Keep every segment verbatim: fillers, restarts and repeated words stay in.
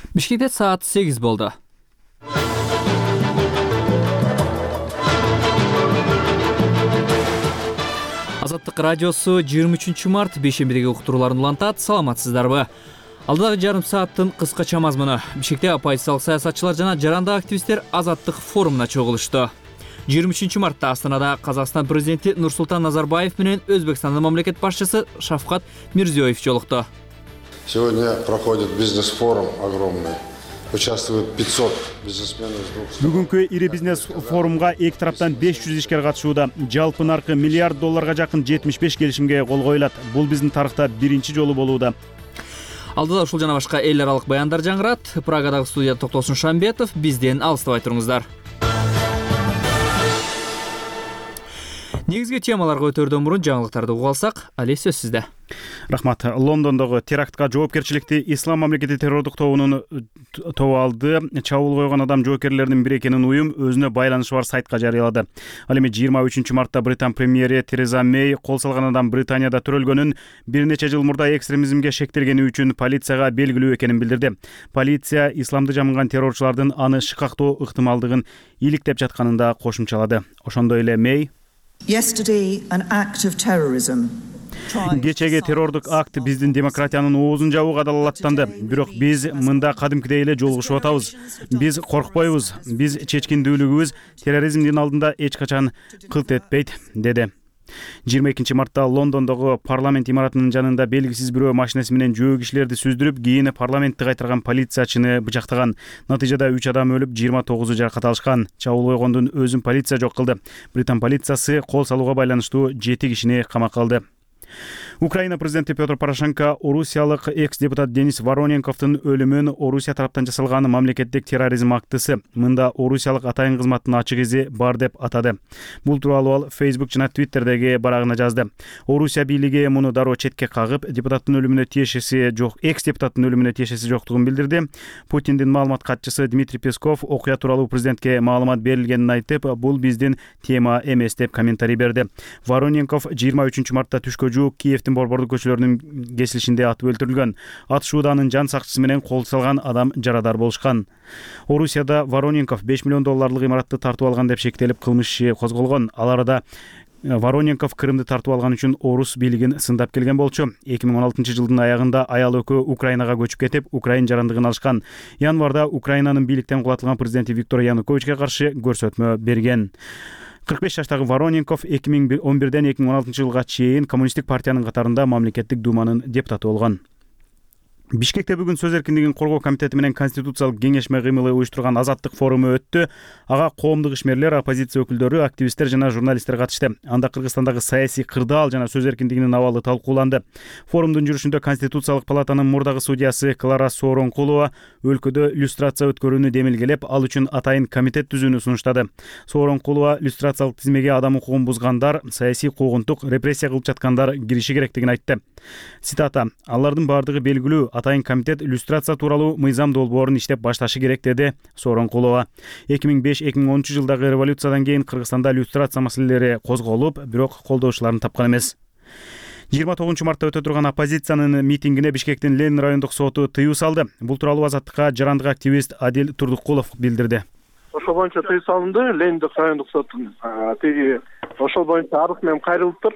Бишкекте саат сегиз болду. Азаттык радиосу жыйырма үчүнчү март бейшембидеги уктурууларын улантат. Саламатсыздарбы? Алдыдагы жарым сааттын кыскача мазмуну. Бишкекте оппозициялык саясатчылар жана жарандык активисттер Азаттык форумуна чогулушту. жыйырма үчүнчү мартта Астанада Казакстан президенти Нурсултан Назарбаев менен Өзбекстандын мамлекет башчысы Шавкат Мирзиёев жолукту. Сегодня проходит бизнес-форум огромный. Участвует пятьсот бизнесменов из двух стран. Бүгүнкү ири бизнес форумга эки тараптан беш жүз ишкер катышууда. Жалпы наркы миллиард долларга жакын жетимиш беш келишимге кол коюлат. Бул биздин тарыхта биринчи жолу болууда. Алдыда ушул жана башка эл аралык баяндар жаңырат. Прагадагы студияда Токтосун Шамбетов. Бизден алыстабай туруңуздар. Негизги темаларга өтөрдөн мурун жаңылыктарды угуп алсак, али сөз сизде. Рахмат. Лондондогу терактка жоопкерчиликти Ислам мамлекети террордук тобунун тобу алды. Чабуул койгон адам жоокерлеринин бири экенин уюм өзүнө байланышы бар сайтка жарыялады. Ал эми жыйырма үчүнчү мартта Британ премьери Тереза Мэй кол салган адам Британияда төрөлгөнүн, бир нече жыл мурда экстремизмге шектелгени үчүн полицияга белгилүү экенин билдирди. Полиция исламды жамынган террорчулардын аны шыкактоо ыктымалдыгын иликтеп жатканын да кошумчалады. Ошондой эле Мэй Yesterday, an act of terrorism. Кечеги террордук акт биздин демократиянын оозун жабууга далалаттанды. Бирок биз мында кадимкидей эле жолугушуп атабыз. Биз коркпойбуз. Биз чечкиндүүлүгүбүз терроризмдин алдында эч качан кылт этпейт, деди. жыйырма экинчи мартта Лондондогу парламент имаратынын жанында белгисиз бирөө машинеси менен жөө кишилерди сүздүрүп, кийин парламентти кайтарган полициячыны бычактаган. Натыйжада үч адам өлүп, жыйырма тогузу жаракат алышкан. Чабуул койгондун өзүн полиция жок кылды. Британ полициясы кол салууга байланыштуу жети кишини камакка алды. Украина президенти Петр Порошенко орусиялык экс-депутат Денис Вороненковдун өлүмүн Орусия тараптан жасалган мамлекеттик терроризм актысы. Мында орусиялык атайын кызматтын ачык изи бар деп атады. Бул тууралуу ал Facebook жана Twitterдеги барагына жазды. Орусия бийлиги муну дароо четке кагып, депутаттын өлүмүнө тиешеси жок, экс-депутаттын өлүмүнө тиешеси жоктугун билдирди. Путиндин маалымат катчысы Дмитрий Песков окуя тууралуу президентке маалымат берилгенин айтып, бул биздин тема эмес деп комментарий берди. Вороненков жыйырма үчүнчү мартта түшкө жуук Киевдин борбордук көчөлөрүнүн кесилишинде атып өлтүрүлгөн. Атышууда анын жан сакчысы менен кол салган адам жарадар болушкан. Орусияда Вороненков беш миллион долларлык имаратты тартып алган деп шектелип кылмыш иши козголгон. Ал арада Вороненков Крымды тартып алган үчүн орус бийлигин сындап келген болчу. эки миң он алтынчы жылдын аягында аял экөө Украинага көчүп кетип, Украин жарандыгын алышкан. Январда Украинанын бийликтен кулатылган президенти Виктор Януковичке каршы көрсөтмө берген. кырк беш жаштагы Вороненков эки миң он бирден эки миң он алтынчы жылга чейин коммунисттик партиянын катарында мамлекеттик думанын депутаты болгон. Бишкекте бүгүн сөз эркиндигин коргоо комитети менен конституциялык кеңешме кыймылы уюштурган Азаттык форуму өттү. Ага коомдук ишмерлер, оппозиция өкүлдөрү, активисттер жана журналисттер катышты. Анда Кыргызстандагы саясий кырдаал жана сөз эркиндигинин абалы талкууланды. Форумдун жүрүшүндө Конституциялык палатанын мурдагы судьясы Клара Сооронкулова өлкөдө люстрация өткөрүүнү демилгелеп, ал үчүн атайын комитет түзүүнү сунуштады. Сооронкулова люстрациялык тизмеге адам укугун бузгандар, саясий куугунтук, репрессия кылып жаткандар кириши керектигин айтты. Цитата: "Алардын бардыгы белгилүү, атайын комитет люстрация тууралуу мыйзам долбоорун иштеп башташы керек", деди Сооронкулова. эки миң беш эки миң онунчу жылдагы революциядан кийин Кыргызстанда люстрация маселелери козголуп, бирок колдоочуларын тапкан эмес. жыйырма тогузунчу мартта өтө турган оппозициянын митингине Бишкектин Ленин райондук соту тыюу салды. Бул тууралуу Азаттыкка жарандык активист Адил Турдукулов билдирди. Ошол боюнча тыюу салынды. Лениндик райондук соттун тиги ошол боюнча арыз менен кайрылыптыр.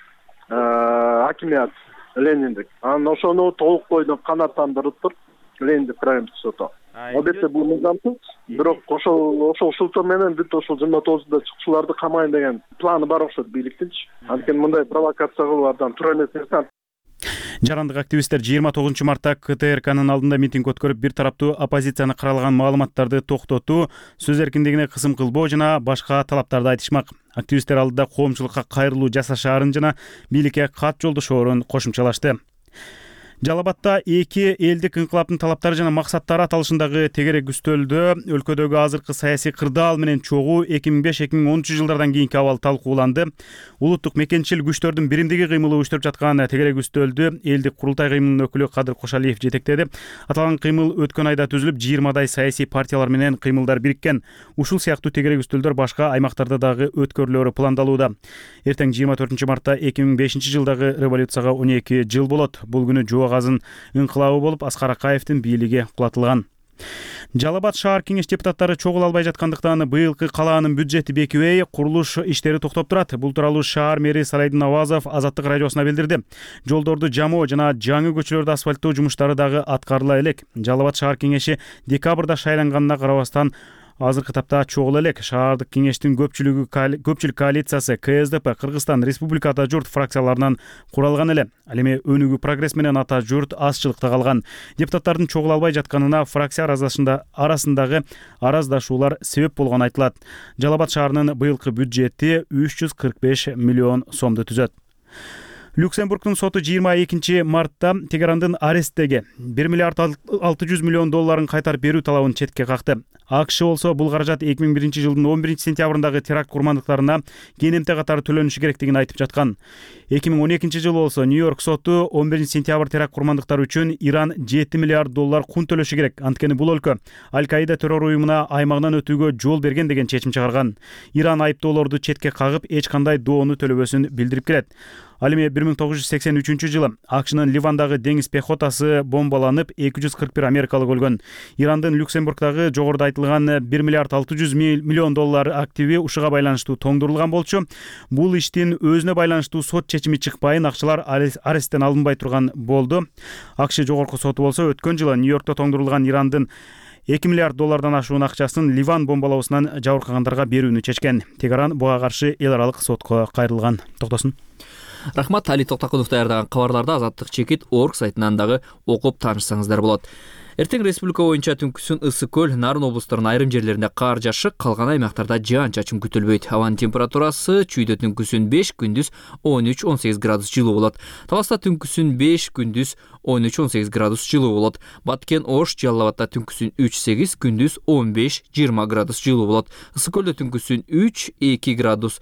Хакимият Лениндик. Анан ошону толук бойдон канааттандырыптыр Лениндик райондук соту. Албетте бул мыйзамсыз, бирок ошол ошол шылтоо менен бүт ошол жыйырма тогузунда чыкчуларды камайын деген планы бар окшойт бийликтинчи. Анткени мындай провокация кылуудан туура эмес нерсе. Жарандык активисттер жыйырма тогузунчу мартта КТРКнын алдында митинг өткөрүп, бир тараптуу оппозицияны каралган маалыматтарды токтотуу, сөз эркиндигине кысым кылбоо жана башка талаптарды айтышмак. Активисттер алдыда коомчулукка кайрылуу жасашаарын жана бийликке кат жолдошоорун кошумчалашты. Жалал-Абадта эки элдик инкылаптын талаптары жана максаттары аталышындагы тегерек үстөлдө өлкөдөгү азыркы саясий кырдаал менен чогуу эки миң беш эки миң онунчу жылдардан кийинки абал талкууланды. Улуттук мекенчил күчтөрдүн биримдиги кыймылы уюштуруп жаткан тегерек үстөлдү элдик курултай кыймылынын өкүлү Кадыр Кошалиев жетектеди. Аталган кыймыл өткөн айда түзүлүп, жыйырмадай саясий партиялар менен кыймылдар бириккен. Ушул сыяктуу тегерек үстөлдөр башка аймактарда дагы өткөрүлөрү пландалууда. Эртең жыйырма төртүнчү мартта эки миң бешинчи жылдагы революцияга он эки жыл болот. Бул күнү Жоо Газын инкылабы болуп, Аскар Акаевдин бийлиги кулатылган. Жалал Абад шаар кеңеш депутаттары чогула албай жаткандыктан быйылкы калаанын бюджети бекибей, курулуш иштери токтоп турат. Бул тууралуу шаар мэри Салайдин Навазов Азаттык радиосуна билдирди. Жолдорду жамоо жана жаңы көчөлөрдү асфальттоо жумуштары дагы аткарыла элек. Жалал Абад шаар кеңеши декабрда шайланганына карабастан азыркы тапта чогула элек. Шаардык кеңештин көпчүлүгү көпчүлүк коалициясы К С Д П, Кыргызстан Республика Ата Журт фракцияларынан куралган эле. Ал эми Өнүгүү Прогресс менен Ата Журт азчылыкта калган. Депутаттардын чогула албай жатканына фракция арасындагы араздашуулар себеп болгону айтылат. Жалал Абад шаарынын быйылкы бюджети үч жүз кырк беш миллион сомду түзөт. Люксембургдун соту жыйырма экинчи мартта Тегерандын аресттеги бир миллиард алты жүз миллион долларын кайтарып берүү талабын четке какты. АКШ болсо бул каражат эки миң биринчи жылдын он биринчи сентябрындагы теракт курмандыктарына кенемте катары төлөнүшү керектигин айтып жаткан. эки миң он экинчи жылы болсо Нью-Йорк соту он биринчи сентябрь теракт курмандыктары үчүн Иран жети миллиард доллар кун төлөшү керек. Анткени бул өлкө Аль-Каида террор уюмуна аймагынан өтүүгө жол берген деген чечим чыгарган. Иран айыптоолорду четке кагып, эч кандай доону төлөбөсүн билдирип келет. Ал эми бир миң тогуз жүз сексен үчүнчү жылы АКШнын Ливандагы деңиз пехотасы бомбаланып, эки жүз кырк бир америкалык өлгөн. Ирандын Люксембургдагы жогоруда айтылган бир миллиард алты жүз миллион доллар активи ушуга байланыштуу тоңдурулган болчу. Бул иштин өзүнө байланыштуу сот чечими чыкпайын, акчалар аресттен алынбай турган болду. АКШ жогорку соту болсо өткөн жылы Нью-Йоркто тоңдурулган Ирандын эки миллиард доллардан ашуун акчасын Ливан бомбалоосунан жабыркагандарга берүүнү чечкен. Тегеран буга каршы эл аралык сотко кайрылган. Токтосун. Рахмат. Али Токтакунов даярдаган кабарларды Азаттык чекит орг сайтынан дагы окуп таанышсаңыздар болот. Эртең республика боюнча түнкүсүн Ысык көл, Нарын облустарынын айрым жерлеринде кар жашык, калган аймактарда жаан чачын күтүлбөйт. Абанын температурасы чүйдө түнкүсүн беш, күндүз он үч он сегиз градус жылуу болот. Таласта түнкүсүн беш, күндүз он үч он сегиз градус жылуу болот. Баткен Ош, Жалал Абадта түнкүсүн үч сегиз, күндүз он беш жыйырма градус жылуу болот. Ысык көлдө түнкүсүн үч эки градус,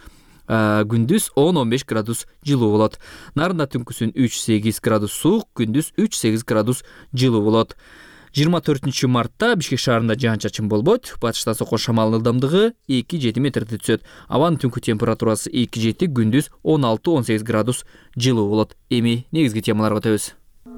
күндүз он он беш градус жылуу болот. Нарында түнкүсүн үч сегиз градус суук, күндүз үч сегиз градус жылуу болот. жыйырма төртүнчү мартта Бишкек шаарында жаан чачын болбойт. Батыштан соккон шамалдын ылдамдыгы эки жети метрди түзөт. Абанын түнкү температурасы эки жети, күндүз он алты он сегиз градус жылуу болот. Эми негизги темаларга өтөбүз.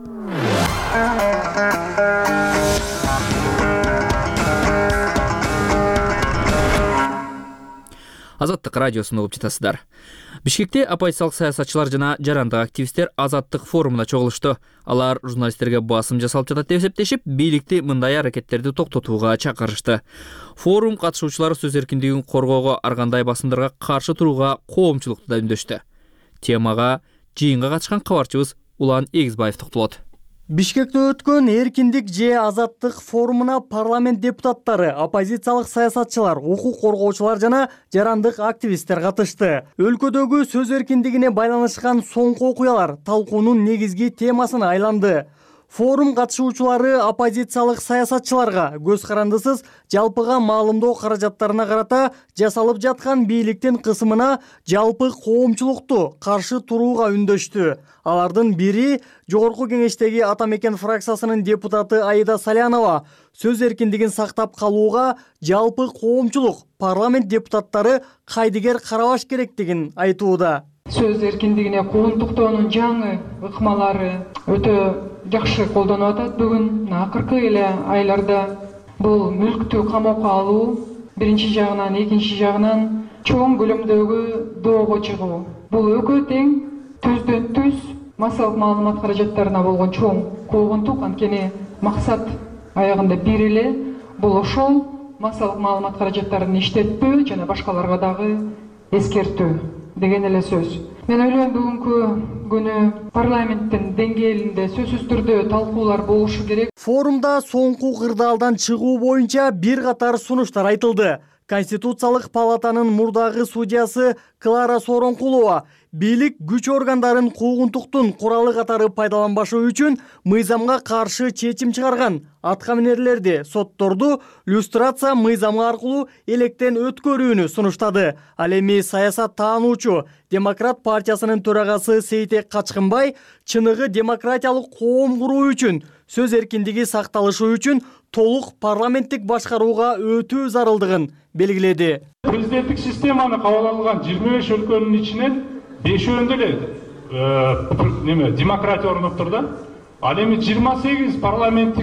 Азаттык радиосун угуп жатасыздар. Бишкекте оппозициялык саясатчылар жана жарандык активисттер Азаттык форумуна чогулушту. Алар журналисттерге басым жасалып жатат деп эсептешип, бийликти мындай аракеттерди токтотууга чакырышты. Форум катышуучулары сөз эркиндигин коргоого, ар кандай басымдарга каршы турууга коомчулукту да үндөштү. Темага жыйынга катышкан кабарчыбыз Улан Эгизбаев токтолот. Бишкекте өткөн эркиндик же азаттык форумуна парламент депутаттары, оппозициялык саясатчылар, укук коргоочулар жана жарандык активисттер катышты. Өлкөдөгү сөз эркиндигине байланышкан соңку окуялар талкуунун негизги темасына айланды. Форум катышуучулары оппозициялык саясатчыларга көз карандысыз жалпыга маалымдоо каражаттарына карата жасалып жаткан бийликтин кысымына жалпы коомчулукту каршы турууга үндөштү. Алардын бири Жогорку кеңештеги Ата Мекен фракциясынын депутаты Аида Салянова сөз эркиндигин сактап калууга жалпы коомчулук, парламент депутаттары кайдыгер карабаш керектигин айтууда. Сөз эркиндигине куугунтуктоонун жаңы ыкмалары өтө жакшы колдонуп атат. Бүгүн акыркы эле айларда бул мүлктү камоокко алуу биринчи жагынан, экинчи жагынан чоң көлөмдөгү доого чыгуу. Бул экөө тең түздөн түз массалык маалымат каражаттарына болгон чоң куугунтук. Анткени максат аягында бир эле, бул ошол массалык маалымат каражаттарын иштетпөө жана башкаларга дагы эскертүү деген эле сөз. Мен ойлойм, бүгүнкү күнү парламенттин деңгээлинде сөзсүз түрдө талкуулар болушу керек. Форумда соңку кырдаалдан чыгуу боюнча бир катар сунуштар айтылды. Конституциялык палатанын мурдагы судьясы Клара Сооронкулова бийлик күч органдарын куугунтуктун куралы катары пайдаланбашы үчүн мыйзамга каршы чечим чыгарган аткаминерлерди, сотторду люстрация мыйзамы аркылуу электен өткөрүүнү сунуштады. Ал эми саясат таануучу Демократ партиясынын төрагасы Сейтек Качкынбай чыныгы демократиялык коом куруу үчүн, сөз эркиндиги сакталышы үчүн толук парламенттик башкарууга өтүү зарылдыгын белгиледи. Президенттик системаны кабыл алган жыйырма беш өлкөнүн ичинен бешөөндө эле неме демократия орноп турду. Ал эми жыйырма сегиз парламенттик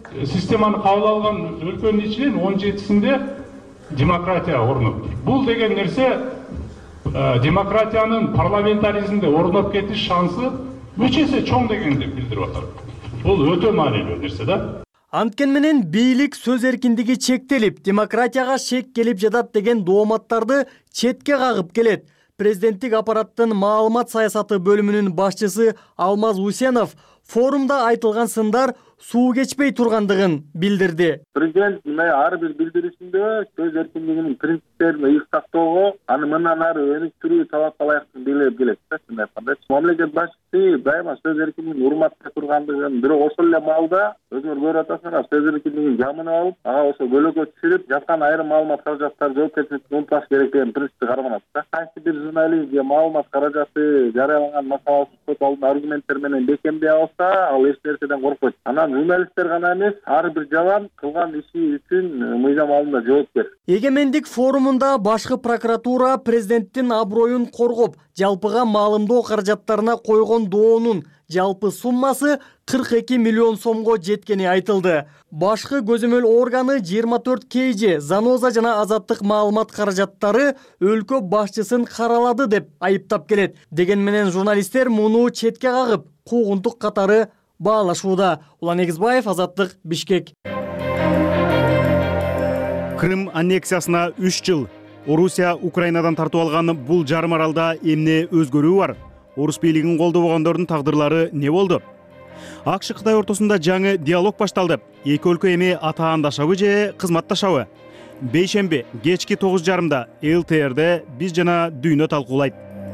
Системаны кабыл алган өлкөнүн ичинен он жетисинде демократия орноп. Бул деген нерсе демократиянын парламентаризмде орноп кетиш шансы үч эсе чоң дегенди билдирип атат. Бул өтө маанилүү нерсе да. Анткен менен бийлик сөз эркиндиги чектелип, демократияга шек келип жатат деген дооматтарды четке кагып келет. Президенттик аппараттын маалымат саясаты бөлүмүнүн башчысы Алмаз Усенов форумда айтылган сындар суу кечпей тургандыгын билдирди. Президент мына ар бир билдирисинде сөз эркиндигинин принциптерин ыйык сактоого, аны мындан ары өнүктүрүү талапка ылайыктуу белгилеп келет да. Чындап айтканда, мамлекет башчысы дайыма сөз эркиндигин урматтай тургандыгын, бирок ошол эле маалда өзүңөр көрүп атасыңар, сөз эркиндигин жамынып алып, ага ошо бөлөккө түшүрүп, жаткан айрым маалымат каражаттары жоопкерчиликти унутпаш керек деген принципти карманат да. Кайсы бир журналист же маалымат каражаты жарыялаган макала сот алдында аргументтер менен бекемдей алса, ал эч нерседен коркпойт. Анан журналисттер гана эмес, ар бир жабан кылган иши үчүн мыйзам алдында жоопкер. Эгемендик форумунда башкы прокуратура президенттин аброюн коргоп, жалпыга маалымдоо каражаттарына койгон доонун жалпы суммасы кырк эки миллион сомго жеткени айтылды. Башкы көзөмөл органы жыйырма төрт кей же Заноза жана Азаттык маалымат каражаттары өлкө башчысын каралады деп айыптап келет. Деген менен журналисттер муну четке кагып, куугунтук катары баалашууда. Улан Эгизбаев, Азаттык, Бишкек. Крым аннексиясына үч жыл. Орусия Украинадан тартып алган бул жарым аралда эмне өзгөрүү бар? Орус бийлигин колдобогондордун тагдырлары не болду? АКШ Кытай ортосунда жаңы диалог башталды. Эки өлкө эми атаандашабы же кызматташабы? Бейшемби кечки тогуз жарымда эл тэ эрде биз жана дүйнө талкуулайт.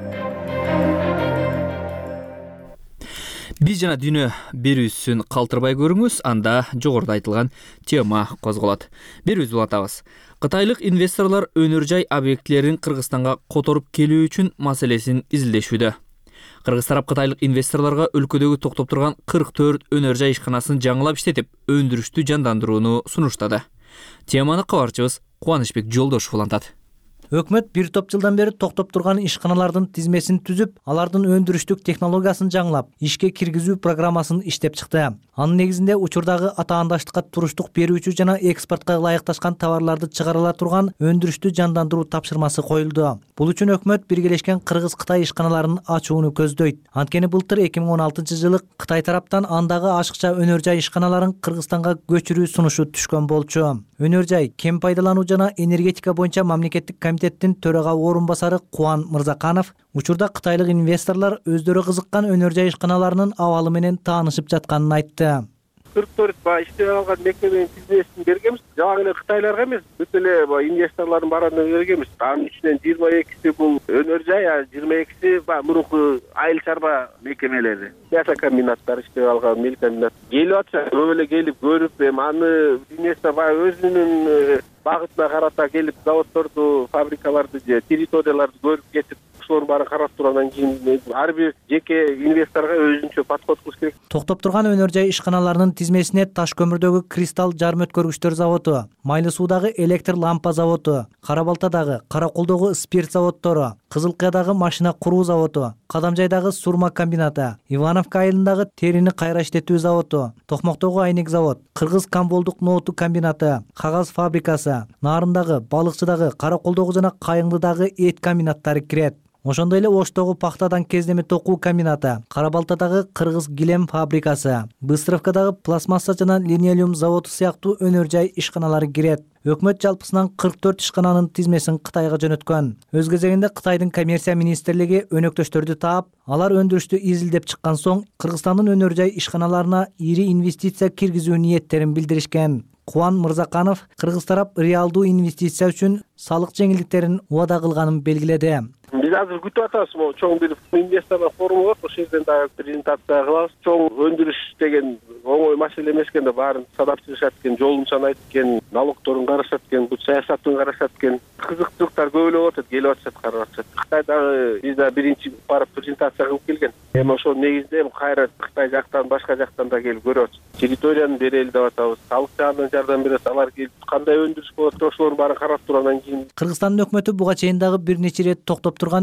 Биз жана дүйнө берүүсүн калтырбай көрүңүз, анда жогоруда айтылган тема козголот. Берүүбүздү улантабыз. Кытайлык инвесторлор өнөр жай объектилерин Кыргызстанга которуп келүү үчүн маселесин изилдешүүдө. Кыргыз тарап кытайлык инвесторлорго өлкөдөгү токтоп турган кырк төрт өнөр жай ишканасын жаңылап иштетип, өндүрүштү жандандырууну сунуштады. Теманы кабарчыбыз Кубанычбек Жолдошов улантат. Өкмөт бир топ жылдан бери токтоп турган ишканалардын тизмесин түзүп, алардын өндүрүштүк технологиясын жаңылап, ишке киргизүү программасын иштеп чыкты. Анын негизинде учурдагы атаандаштыкка туруштук берүүчү жана экспортко ылайыкташкан товарларды чыгарыла турган өндүрүштү жандандыруу тапшырмасы коюлду. Бул үчүн өкмөт биргелешкен Кыргыз-Кытай ишканаларын ачууну көздөйт. Анткени былтыр эки миң он алтынчы жылы Кытай тараптан андагы ашыкча өнөр жай ишканаларын Кыргызстанга көчүрүү сунушу түшкөн болчу. Өнөр жай, кен пайдалануу жана энергетика боюнча мамлекеттик комитеттин төрага орун басары Кубан Мырзаканов учурда кытайлык инвесторлор өздөрү кызыккан өнөр жай ишканаларынын абалы менен таанышып жатканын айтты. кырк төрт баягы иштеп алган мекеменин тизмесин бергенбиз. Жана эле кытайларга эмес, бүт эле баягы инвесторлордун баарына бергенбиз. Анын ичинен жыйырма экиси бул өнөр жай, а жыйырма экиси баягы мурунку айыл чарба мекемелери. Мясокомбинаттар иштеп алган, мелкомбинат. Келип атса, көп эле келип көрүп, эми аны инвестор баягы өзүнүн багытына карата келип заводдорду, фабрикаларды же территорияларды көрүп кетип, ошолордун баарын карап тургандан кийин ар бир жеке инвесторго өзүнчө подход кылыш керек. Токтоп турган өнөр жай ишканаларынын тизмесине Таш көмүрдөгү Кристалл жарым өткөргүчтөр заводу, Майлы суудагы электр лампа заводу, Кара Балтадагы, Караколдогу спирт заводдору, Кызылкаядагы машина куруу заводу, Кадамжайдагы сурма комбинаты, Ивановка айылындагы терини кайра иштетүү заводу, Токмоктогу айнек завод, Кыргыз Камболдук ноуту комбинаты, кагаз фабрикасы, Нарындагы, Балыкчыдагы, Караколдогу жана Кайыңдыдагы эт комбинаттары кирет. Ошондой эле Оштогу пахтадан кездеме токуу комбинаты, Кара Балтадагы Кыргыз килем фабрикасы, Быстровкадагы пластмасса жана линолеум заводу сыяктуу өнөр жай ишканалары кирет. Өкмөт жалпысынан кырк төрт ишкананын тизмесин Кытайга жөнөткөн. Өз кезегинде Кытайдын коммерция министрлиги өнөктөштөрдү таап, алар өндүрүштү изилдеп чыккан соң Кыргызстандын өнөр жай ишканаларына ири инвестиция киргизүү ниеттерин билдиришкен. Кубан Мырзаканов Кыргыз тарап реалдуу инвестиция үчүн салык жеңилдиктерин убада кылганын белгиледи. Биз азыр күтүп атабыз, могу чоң бир инвесторлор форуму болот, ошол жерден дагы презентация кылабыз. Чоң өндүрүш деген оңой маселе эмес экен да, баарын садап чыгышат экен, жолун айтып экен, налогторун карашат экен, бут саясатын карашат экен. Кызыктуулуктар көп эле болот, келип атышат, карап атышат. Кытайдагы биз да биринчи барып презентация кылып келген. Эми ошол негизинде эми кайра Кытай жактан, башка жактан да келип көрүп атышат. Территорияны берели деп атабыз, салык жагынан жардам беребиз, алар келип кандай өндүрүш болот, ошолордун баарын карап тургандан кийин. Кыргызстандын өкмөтү буга чейин дагы бир нече ирет токтоп турган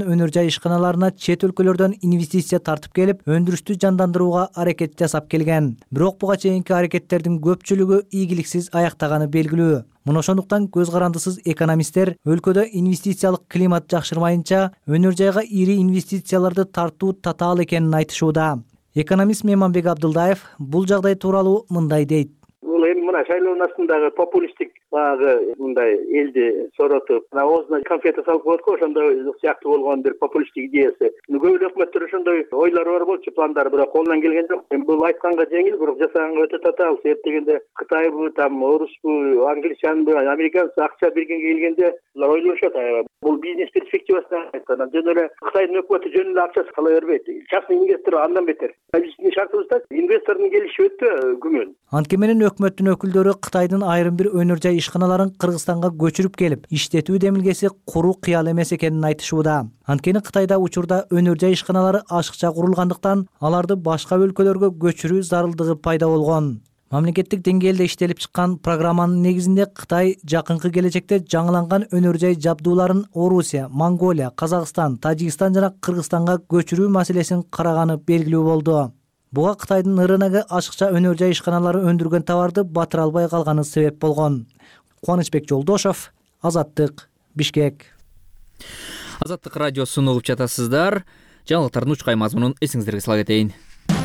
жаткан өнөр жай ишканаларына чет өлкөлөрдөн инвестиция тартып келип, өндүрүштү жандандырууга аракет жасап келген. Бирок буга чейинки аракеттердин көпчүлүгү ийгиликсиз аяктаганы белгилүү. Мына ошондуктан көз карандысыз экономисттер өлкөдө инвестициялык климат жакшырмайынча өнөр жайга ири инвестицияларды тартуу татаал экенин айтышууда. Экономист Меманбек Абдылдаев бул жагдай тууралуу мындай дейт. Бул эми мына шайлоонун астындагы популисттик баягы мындай элди соротуп, оозуна конфета салып коет го, ошондой сыяктуу болгон бир популисттик идеясы. Көп эле өкмөттөр ошондой ойлору бар болчу, пландары, бирок колунан келген жок. Эми бул айтканга жеңил, бирок жасаганга өтө татаал. Себеп дегенде Кытайбы, там орусбу, англичанбы, американцы акча бергенге келгенде булар ойлошот. Бул бизнес перспективасынан айтканда жөн эле Кытайдын өкмөтү жөн эле акчасы кала бербейт. Частный инвестор андан бетер. Биздин шартыбызда инвестордун келиши өтө күмөн. Анткени менен өкмөттүн өкүлдөрү Кытайдын айрым бир өнөр жай ишканаларын Кыргызстанга көчүрүп келип, иштетүү демилгеси куру кыял эмес экенин айтышууда. Анткени Кытайда учурда өнөр жай ишканалары ашыкча курулгандыктан аларды башка өлкөлөргө көчүрүү зарылдыгы пайда болгон. Мамлекеттик деңгээлде иштелип чыккан программанын негизинде Кытай жакынкы келечекте жаңыланган өнөр жай жабдууларын Орусия, Монголия, Казакстан, Тажикстан жана Кыргызстанга көчүрүү маселесин караганы белгилүү болду. Буга Кытайдын рыногу ашыкча өнөр жай ишканалары өндүргөн товарды батыра албай калганы себеп болгон. Кубанычбек Жолдошов, Азаттык, Бишкек. Азаттык радиосун угуп жатасыздар. Жаңылыктардын учкай мазмунун эсиңиздерге сала кетейин.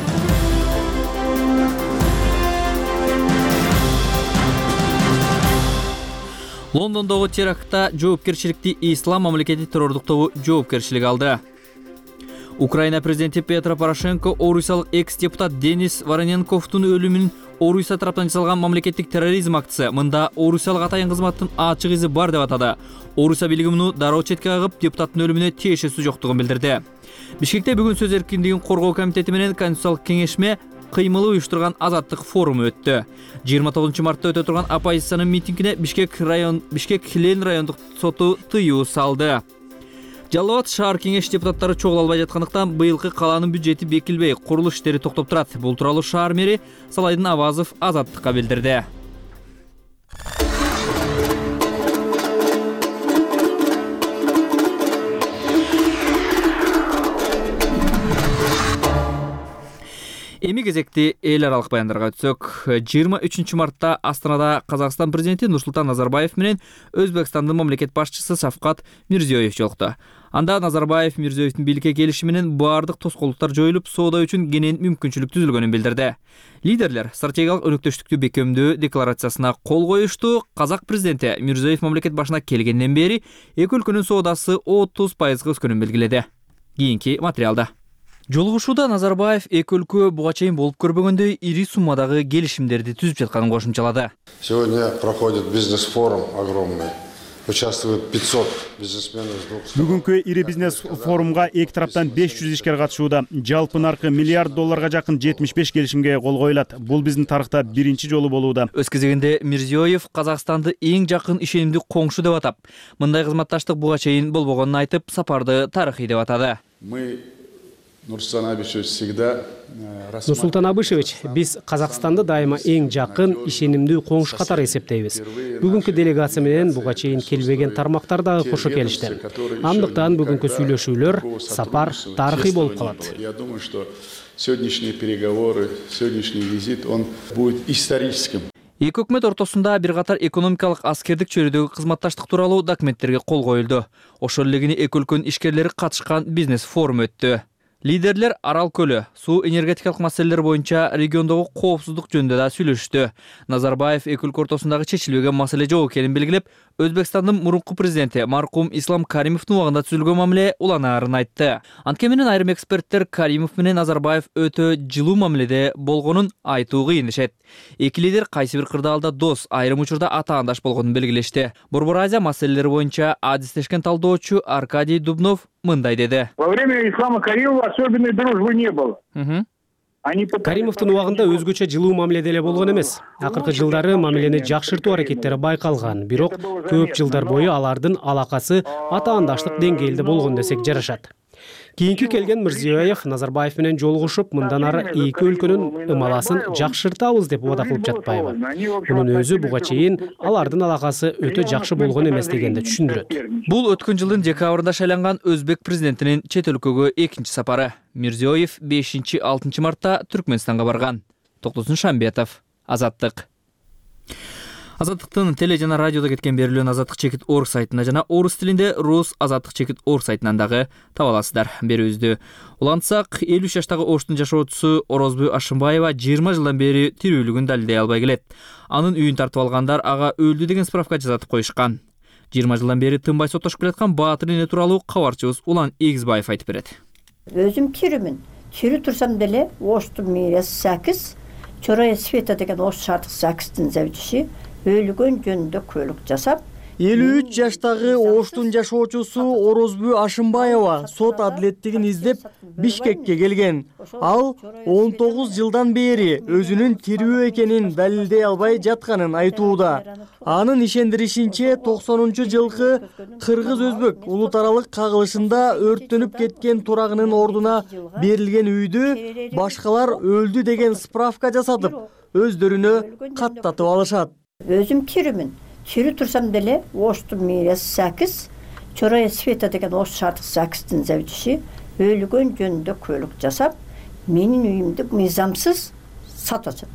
Лондондогу терактта жоопкерчиликти Ислам мамлекети террордук тобу жоопкерчилик алды. Украина президенти Петро Порошенко орусиялык экс-депутат Денис Вороненковдун өлүмүн Орусия тараптан жасалган мамлекеттик терроризм актысы, мында орусиялык атайын кызматтын ачык изи бар деп атады. Орусия бийлиги муну дароо четке кагып, депутаттын өлүмүнө тиешеси жоктугун билдирди. Бишкекте бүгүн сөз эркиндигин коргоо комитети менен Конституциялык кеңешме кыймылы уюштурган азаттык форуму өттү. жыйырма тогузунчу мартта өтө турган оппозициянын митингине Бишкек район Бишкек Хилен райондук соту тыюу салды. Жалал Абад шаар кеңеш депутаттары чогула албай жаткандыктан быйылкы калаанын бюджети бекилбей, курулуш иштери токтоп турат. Бул тууралуу шаар мэри Салайдын Абазов Азаттыкка билдирди. Эми кезекти эл аралык баяндарга өтсөк, жыйырма үчүнчү мартта Астанада Казакстан президенти Нурсултан Назарбаев менен Өзбекстандын мамлекет башчысы Шавкат Мирзиёев жолукту. Анда Назарбаев Мирзиёевдин бийликке келиши менен баардык тоскоолдуктар жоюлуп, соода үчүн кенен мүмкүнчүлүк түзүлгөнүн билдирди. Лидерлер стратегиялык өнөктөштүктү бекемдөө декларациясына кол коюшту. Казак президенти Мирзиёев мамлекет башына келгенден бери эки өлкөнүн соодасы отуз пайызга өскөнүн белгиледи. Кийинки материалда. Жолугушууда Назарбаев эки өлкө буга чейин болуп көрбөгөндөй ири суммадагы келишимдерди түзүп жатканын кошумчалады. Сегодня проходит бизнес-форум огромный. Участвует пятьсот бизнесменов из двух стран. Бүгүнкү ири бизнес форумга эки тараптан беш жүз ишкер катышууда. Жалпы наркы миллиард долларга жакын жетимиш беш келишимге кол коюлат. Бул биздин тарыхта биринчи жолу болууда. Өз кезегинде Мирзиёев Казакстанды эң жакын ишенимдүү коңшу деп атап, мындай кызматташтык буга чейин болбогонун айтып, сапарды тарыхый деп атады. Мы Нурсултан Абишевич всегда Нурсултан Абишевич, биз Казакстанды дайыма эң жакын, ишенимдүү коңшу катары эсептейбиз. Бүгүнкү делегация менен буга чейин келбеген тармактар дагы кошо келишти. Андыктан бүгүнкү сүйлөшүүлөр, сапар тарыхый болуп калат. Я думаю, что сегодняшние переговоры, сегодняшний визит, он будет историческим. Эки өкмөт ортосунда бир катар экономикалык аскердик чөйрөдөгү кызматташтык тууралуу документтерге кол коюлду. Ошол эле күнү эки өлкөнүн ишкерлери катышкан бизнес форум өттү. Лидерлер Арал көлү, суу энергетикалык маселелер боюнча региондогу коопсуздук жөнүндө да сүйлөштү. Назарбаев эки өлкө ортосундагы чечилбеген маселе жок экенин белгилеп, Өзбекстандын мурунку президенти маркум Ислам Каримовдун убагында түзүлгөн мамиле уланаарын айтты. Анткени менен айрым эксперттер Каримов менен Назарбаев өтө жылуу мамиледе болгонун айтуу кыйын дешет. Эки лидер кайсы бир кырдаалда дос, айрым учурда атаандаш болгонун белгилешти. Борбор Азия маселелери боюнча адистешкен талдоочу Аркадий Дубнов мындай деди. Во время Ислама Каримова особенной дружбы не было. Каримовдун убагында өзгөчө жылуу мамиле деле болгон эмес. Акыркы жылдары мамилени жакшыртуу аракеттери байкалган, бирок көп жылдар бою алардын алакасы атаандаштык деңгээлде болгон десек жарашат. Кийинки келген Мирзиёев Назарбаев менен жолугушуп, мындан ары эки өлкөнүн ымаласын жакшыртабыз деп убада кылып жатпайбы? Мунун өзү буга чейин алардын алакасы өтө жакшы болгон эмес дегенди түшүндүрөт. Бул өткөн жылдын декабрында шайланган Өзбек президентинин чет өлкөгө экинчи сапары. Мирзиёев бешинчи алтынчы мартта Түркмөнстанга барган. Токтосун Шамбетов, Азаттык. Азаттыктын теле жана радиодо кеткен берилүүн Азаттык чекит орг сайтында жана орус тилинде Рус Азаттык чекит орг сайтынан дагы таба аласыздар. Берүүбүздү улантсак, элүү үч жаштагы Оштун жашоочусу Орозбүй Ашымбаева жыйырма жылдан бери тирүүлүгүн далилдей албай келет. Анын үйүн тартып алгандар ага өлдү деген справка жасатып коюшкан. жыйырма жылдан бери тынбай соттошуп келаткан Баатыр эне тууралуу кабарчыбыз Улан Эгизбаев айтып берет. Өзүм тирүүмүн. Тирүү турсам деле Оштун мэриясы Сакиз, Чорая Света деген Ош шаардык Сакиздин заведующий өлгөн жөнүндө көлүк жасап, элүү үч жаштагы Оштун жашоочусу Орозбүй Ашымбаева сот адилеттигин издеп Бишкекке келген. Ал он тогуз жылдан бери өзүнүн тирүү экенин далилдей албай жатканын айтууда. Анын ишендиришинче токсонунчу жылкы Кыргыз-Өзбек улут аралык кагылышында өрттөнүп кеткен турагынын ордуна берилген үйдү башкалар өлдү деген справка жасатып, өздөрүнө каттатып алышат. Өзүм тирүүмүн. Тирүү турсам деле Оштун мэриясы Сакиз, Чорая Света деген Ош шаардык Сакиздин заведующий өлгөн жөнүндө көлүк жасап, менин үйүмдү мыйзамсыз сатып атат.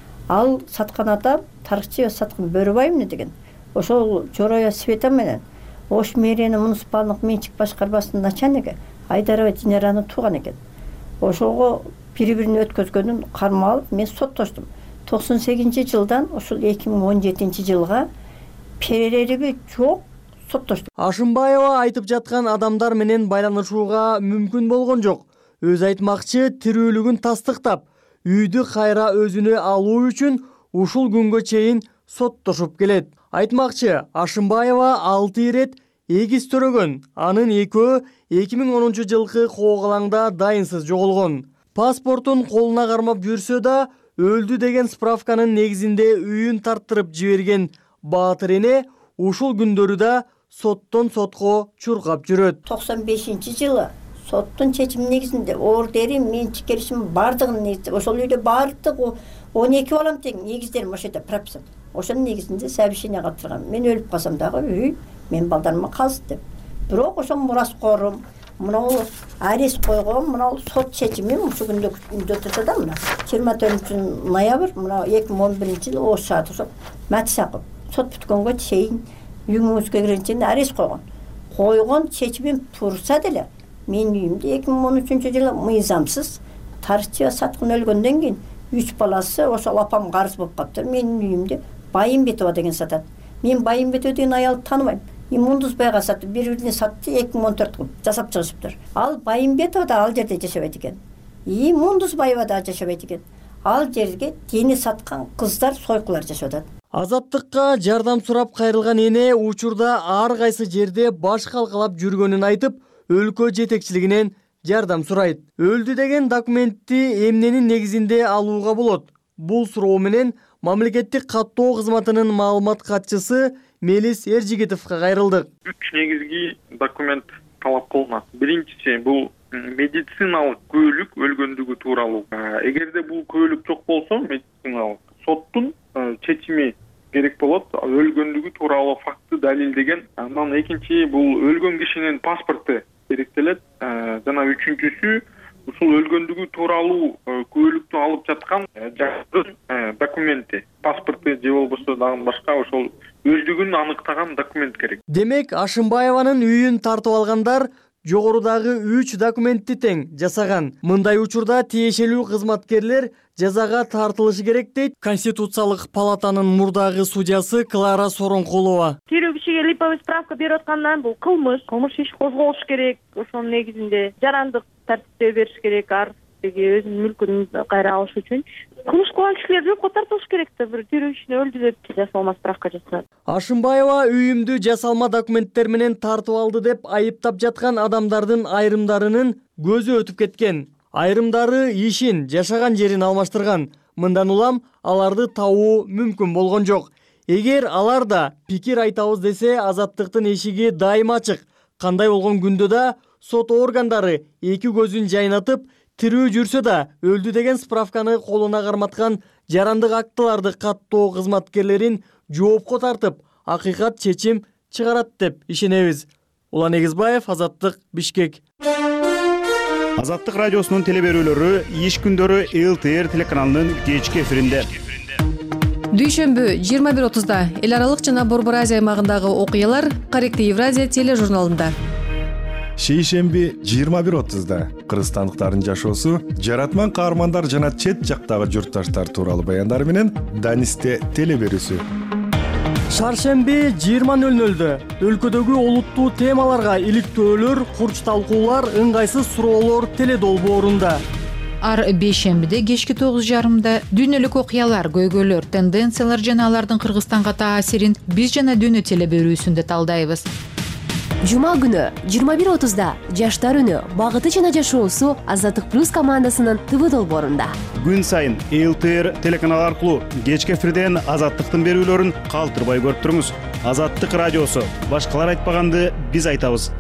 Ал саткан адам тарыхчы саткан Бөрөбаевна деген. Ошол Чорая Света менен Ош мэриянын муниципалдык менчик башкармасынын начальниги Айдарова Динараны тууган экен. Ошого бири-бирин өткөзгөнүн карма алып мен соттоштум. токсон сегизинчи жылдан ушул эки миң он жетинчи жылга перереби жок соттоштум. Ашымбаева айтып жаткан адамдар менен байланышууга мүмкүн болгон жок. Өз айтмакчы, тирүүлүгүн тастыктап, үйдү кайра өзүнө алуу үчүн ушул күнгө чейин соттошуп келет. Айтмакчы, Ашымбаева алты ирет эгиз төрөгөн. Анын экөө эки миң онунчу жылкы коогалаңда дайынсыз жоголгон. Паспортун колуна кармап жүрсө да өлдү деген справканын негизинде үйүн тарттырып жиберген Баатыр эне ушул күндөрү да соттон сотко чуркап жүрөт. токсон бешинчи жылы соттун чечими негизинде ордери менчик келишим бардыгын негизде ошол үйдө бардык он эки балам тең негиздерим ошол жерде прописан. Ошонун негизинде совещание катышкан. Мен өлүп калсам дагы үй мен балдарыма калсын деп. Бирок ошол мураскорум мынау арест койгон, мынау сот чечими ушул күндө күндө турса да мына жыйырма төртүнчү ноябрь мына эки миң он биринчи жылы Ош шаардык сот Матисаков сот бүткөнгө чейин үйүңүзгө киргенче арест койгон. Койгон чечимим турса деле менин үйүмдү эки миң он үчүнчү жылы мыйзамсыз тарыхчы саткын өлгөндөн кийин үч баласы ошол апам карыз болуп калыптыр. Менин үйүмдү Байымбетова деген сатат. Мен Байымбетова деген аялды тааныбайм. Имундусбайга сатып, бири-бирине сатты эки миң он төрт кылып жасап чыгышыптыр. Ал Байымбетова да ал жерде жашабайт экен. Имундусбаева да жашабайт экен. Ал жерге дени саткан кыздар, сойкулар жашап атат. Азаттыкка жардам сурап кайрылган эне учурда ар кайсы жерде баш калкалап жүргөнүн айтып, өлкө жетекчилигинен жардам сурайт. Өлдү деген документти эмненин негизинде алууга болот? Бул суроо менен мамлекеттик каттоо кызматынын маалымат катчысы Мелис Эржигитовго кайрылдык. Үч негизги документ талап кылынат. Биринчиси бул медициналык көөлүк өлгөндүгү тууралуу. Эгерде бул көөлүк жок болсо, медициналык соттун чечими керек болот. Өлгөндүгү тууралуу факты далилдеген. Андан экинчи бул өлгөн кишинин паспорту керектелет. Жана үчүнчүсү ушул өлгөндүгү тууралуу көөлүктү алып жаткан жаштын документи, паспорту же болбосо дагы башка ошол өлдүгүн аныктаган документ керек. Демек, Ашымбаеванын үйүн тартып алгандар жогорудагы үч документти тең жасаган. Мындай учурда тиешелүү кызматкерлер жазага тартылышы керек дейт Конституциялык палатанын мурдагы судьясы Клара Соронкулова. Тирүү кишиге липовый справка берип аткандан бул кылмыш, кылмыш иш козголуш керек. Ошонун негизинде жарандык тартипте бериш керек, ар өзүнүн мүлкүн кайра алыш үчүн. Кылмыш кылган кишилер жокко тартылыш керек да, бир тирүү кишини өлдү деп жасалма справка жасалат. Ашымбаева үйүмдү жасалма документтер менен тартып алды деп айыптап жаткан адамдардын айрымдарынын көзү өтүп кеткен. Айрымдары ишин, жашаган жерин алмаштырган. Мындан улам аларды табуу мүмкүн болгон жок. Эгер алар да пикир айтабыз десе, Азаттыктын эшиги дайыма ачык. Кандай болгон күндө да сот органдары эки көзүн жайнатып, тирүү жүрсө да өлдү деген справканы колуна карматкан жарандык актыларды каттоо кызматкерлерин жоопко тартып, акыйкат чечим чыгарат деп ишенебиз. Улан Эгизбаев, Азаттык, Бишкек. Азаттык радиосунун телеберүүлөрү иш күндөрү эл тэ эр телеканалынын кечки эфиринде. Дүйшөмбү жыйырма бир отузда эл аралык жана Борбор Азия аймагындагы окуялар Корректив Евразия тележурналында. Шейшемби жыйырма бир отузда кыргызстандыктардын жашоосу, жаратман каармандар жана чет жактагы журтташтар тууралуу баяндар менен Данисте телеберүүсү. Шаршемби жыйырма нөл нөлдө өлкөдөгү олуттуу темаларга иликтөөлөр, курч талкуулар, ыңгайсыз суроолор теледолбоорунда. Ар бейшембиде кечки тогуз жарымда дүйнөлүк окуялар, көйгөйлөр, тенденциялар жана алардын Кыргызстанга таасирин биз жана дүйнө телеберүүсүндө талдайбыз. Жума күнү жыйырма бир отузда жаштар үнү, багыты жана жашоосу Азаттык плюс командасынын ТВ долбоорунда. Күн сайын эл тэ эр телеканал аркылуу кечки эфирден Азаттыктын берүүлөрүн калтырбай көрүп туруңуз. Азаттык радиосу. Башкалар айтпаганды биз айтабыз.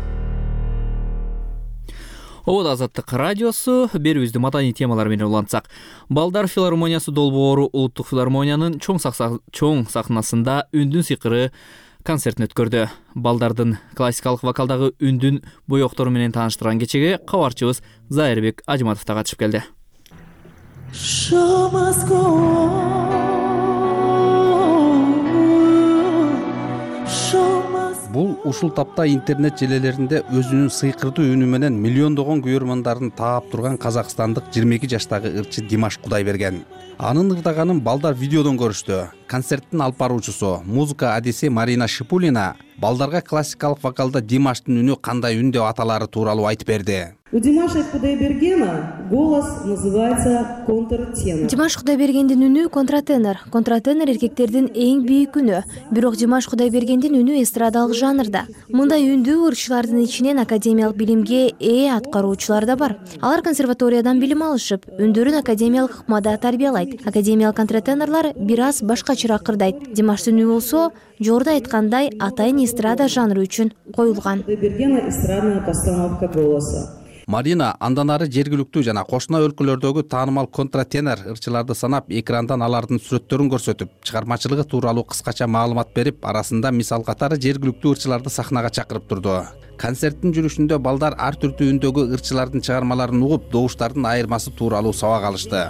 Обод Азаттык радиосу берүүбүздү маданий темалар менен улантсак. Балдар филармониясы долбоору Улуттук филармониянын чоң сахнасында үндүн сыйкыры концертин өткөрдү. Балдардын классикалык вокалдагы үндүн боектору менен тааныштырган кечеге кабарчыбыз Зайырбек Ажыматов да катышып келди. Бул ушул тапта интернет желелеринде өзүнүн сыйкырдуу үнү менен миллиондогон көрөрмандарын таап турган казакстандык жыйырма эки жаштагы ырчы Димаш Кудайберген. Анын ырдаганын балдар видеодон көрүштү. Концерттин алып баруучусу, музыка адиси Марина Шипулина балдарга классикалык вокалда Димаштын үнү кандай үн деп аталары тууралуу айтып берди. У Димаша Кудайбергена голос называется контртенор. Димаш Кудайбергендин үнү контратенор. Контратенор эркектердин эң бийик үнү. Бирок Димаш Кудайбергендин үнү эстрадалык жанрда. Мындай үндүү ырчылардын ичинен академиялык билимге ээ аткаруучулар да бар. Алар консерваториядан билим алышып, үндөрүн академиялык ыкмада тарбиялайт. Академиялык контратенорлор бир аз башкачараак ырдайт. Димаштын үнү болсо, жогоруда айткандай, атайын эстрада жанры үчүн коюлган. Кудайбергена эстрадная постановка голоса. Марина андан ары жергиликтүү жана кошуна өлкөлөрдөгү таанымал контратенор ырчыларды санап, экрандан алардын сүрөттөрүн көрсөтүп, чыгармачылыгы тууралуу кыскача маалымат берип, арасында мисал катары жергиликтүү ырчыларды сахнага чакырып турду. Концерттин жүрүшүндө балдар ар түрдүү үндөгү ырчылардын чыгармаларын угуп, добуштардын айырмасы тууралуу сабак алышты.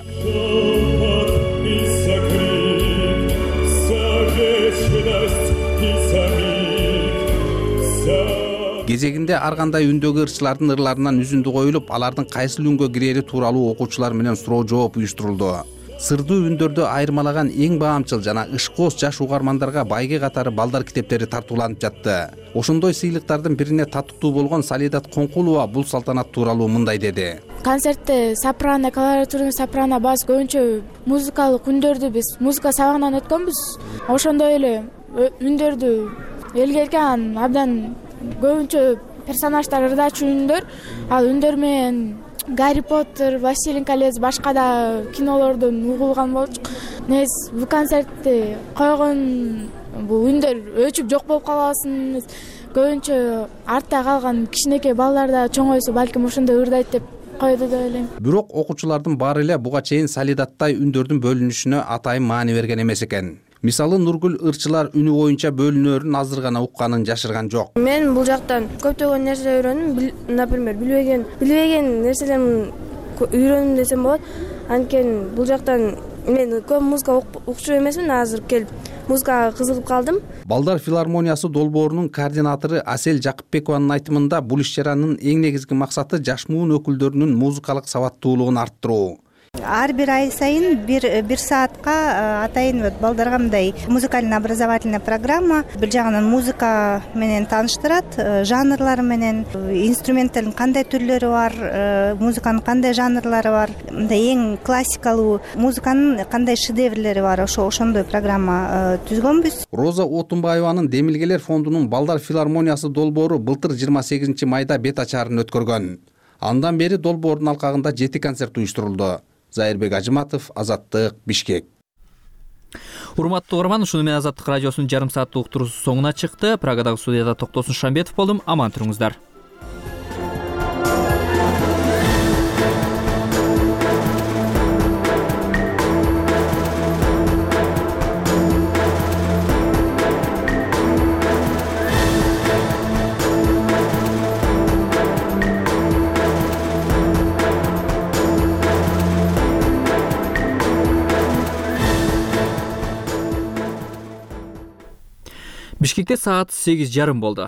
Кезегинде ар кандай үндөгү ырчылардын ырларынан үзүндү коюлуп, алардын кайсыл үнгө кирери тууралуу окуучулар менен суроо жооп уюштурулду. Сырдуу үндөрдү айырмалаган эң баамчыл жана ышкоос жаш угармандарга байге катары балдар китептери тартууланып жатты. Ошондой сыйлыктардын бирине татыктуу болгон Салидат Конкулова бул салтанат тууралуу мындай деди. Концертте сопрано, колоратурный сопрано, бас көбүнчө музыкалык үндөрдү биз музыка сабагынан өткөнбүз. Ошондой эле үндөрдү элге эркен абдан көбүнчө персонаждар ырдачу үндөр, ал үндөр менен Гарри Поттер, Властелин колец, башка да кинолордон угулган болчук. Негизи бул концертти койгон бул үндөр өчүп жок болуп калбасын. Көбүнчө артта калган кичинекей балдар да чоңойсо балким ошондой ырдайт деп койду деп ойлойм. Бирок окуучулардын баары эле буга чейин Салидаттай үндөрдүн бөлүнүшүнө атайын маани берген эмес экен. Мисалы Нургүл ырчылар үнү боюнча бөлүнөрүн азыр гана укканын жашырган жок. Мен бул жактан көптөгөн нерсе үйрөндүм. Например, билбеген билбеген нерселерди үйрөндүм десем болот. Анткени бул жактан мен көп музыка укчу эмесмин, азыр келип музыкага кызыгып калдым. Балдар филармониясы долбоорунун координатору Асель Жакыпбекованын айтымында бул иш-чаранын эң негизги максаты жаш муун өкүлдөрүнүн музыкалык сабаттуулугун арттыруу. Ар бир ай сайын бир бир саатка атайын балдарга мындай музыкальный образовательный программа, бир жагынан музыка менен тааныштырат, жанрлары менен, инструменттердин кандай түрлөрү бар, музыканын кандай жанрлары бар, мындай эң классикалуу музыканын кандай шедеврлери бар, ошо ошондой программа түзгөнбүз. Роза Отунбаеванын Демилгелер фондунун Балдар филармониясы долбоору былтыр жыйырма сегизинчи майда бет ачарын өткөргөн. Андан бери долбоордун алкагында жети концерт уюштурулду. Зайырбек Ажыматов, Азаттык, Бишкек. Урматтуу угарман, ушуну менен Азаттык радиосунун жарым сааттык уктуруусу соңуна чыкты. Прагадагы студияда Токтосун Шамбетов болдум. Аман туруңуздар. Бишкекте саат сегиз жарым болду.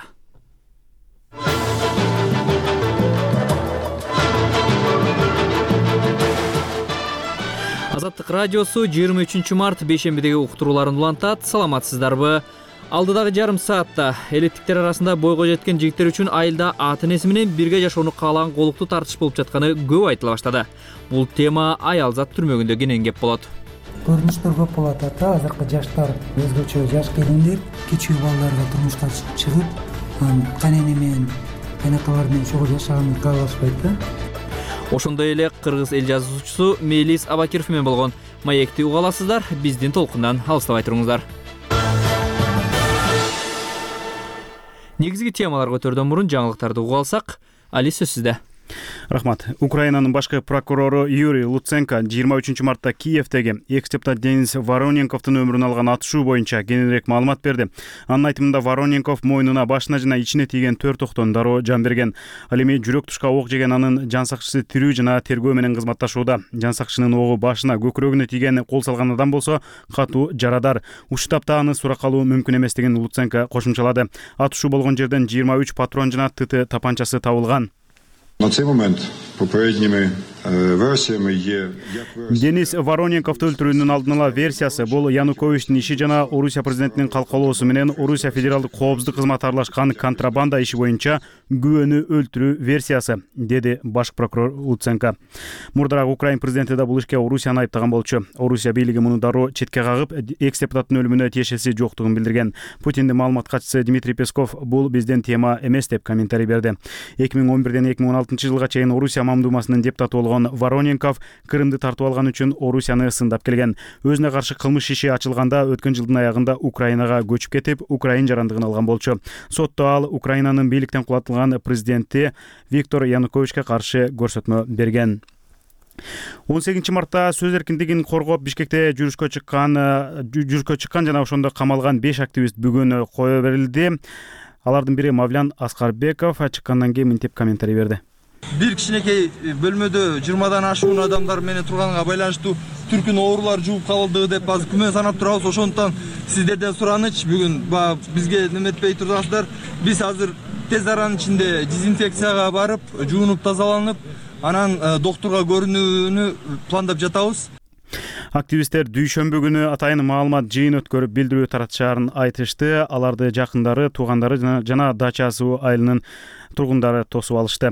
Азаттык радиосу жыйырма үчүнчү март бейшембидеги уктурууларын улантат. Саламатсыздарбы? Алдыдагы жарым саатта элеттиктер арасында бойго жеткен жигиттер үчүн айылда ата энеси менен бирге жашоону каалаган колуктуу тартыш болуп жатканы көп айтыла баштады. Бул тема Аялзат түрмөгүндө кенен кеп болот. Көрүнүштөр көп болот ата. Азыркы жаштар өзгөчө жаш келиндер кичүү балдарга турмушка чыгып, кайнене менен, кайнаталар менен чогуу жашаганды каалашпайт да. Ошондой эле кыргыз эл жазуучусу Мелис Абакиров менен болгон маекти уга аласыздар. Биздин толкундан алыстабай туруңуздар. Негизги темалар көтөрдөн мурун жаңылыктарды угуп алсак, Али сөз сизде. Рахмат. Украинанын башкы прокурору Юрий Луценко жыйырма үчүнчү мартта Киевдеги экс-депутат Денис Вороненковдун өмүрүн алган атышуу боюнча кененирээк маалымат берди. Анын айтымында Вороненков мойнуна, башына жана ичине тийген төрт октон дароо жан берген. Ал эми жүрөк тушка ок жеген анын жан сакчысы тирүү жана тергөө менен кызматташууда. Жан сакчынын огу башына, көкүрөгүнө тийген, кол салган адам болсо катуу жарадар. Ушул тапта аны суракка алуу мүмкүн эместигин Луценко кошумчалады. Атышуу болгон жерден жыйырма үч патрон жана ТТ тапанчасы табылган. На цей момент попередніми версіями є... Денис Вороненковду өлтүрүүнүн алдын ала версиясы бул Януковичтин иши жана Орусия президентинин калкалоосу менен Орусия федералдык коопсуздук кызматы аралашкан контрабанда иши боюнча күбөнү өлтүрүү версиясы, деди баш прокурор Луценко. Мурдараак Украин президенти да бул ишке Орусияны айыптаган болчу. Орусия бийлиги муну дароо четке кагып, экс-депутаттын өлүмүнө тиешеси жоктугун билдирген. Путиндин маалымат катчысы Дмитрий Песков бул бизден тема эмес деп комментарий берди. эки миң он бирден эки миң он алтынчы жылга чейин Орусия мамдумасынын депутаты болгон Вороненков Крымды тартып алган үчүн Орусияны сындап келген. Өзүнө каршы кылмыш иши ачылганда өткөн жылдын аягында Украинага көчүп кетип, Украин жарандыгын алган болчу. Сотто ал Украинанын бийликтен кулатылган президенти Виктор Януковичке каршы көрсөтмө берген. он сегизинчи мартта сөз эркиндигин коргоп Бишкекте жүрүшкө чыккан, жүрүшкө чыккан жана ошондо камалган беш активист бүгүн кое берилди. Алардын бири Мавлян Аскарбеков чыккандан кийин мынтип комментарий берди. Бир кичинекей бөлмөдө жыйырмадан ашуун адамдар менен турганга байланыштуу түркүн оорулар жууп калды деп азыр күмөн санап турабыз. Ошондуктан сиздерден сураныч, бүгүн бизге неметпей турасыздар. Биз азыр тез аранын ичинде дезинфекцияга барып, жуунуп тазаланып, анан доктурга көрүнүүнү пландап жатабыз. Активисттер дүйшөмбү күнү атайын маалымат жыйын өткөрүп билдирүү таратышаарын айтышты. Аларды жакындары, туугандары жана Дача-суу айылынын тургундары тосуп алышты.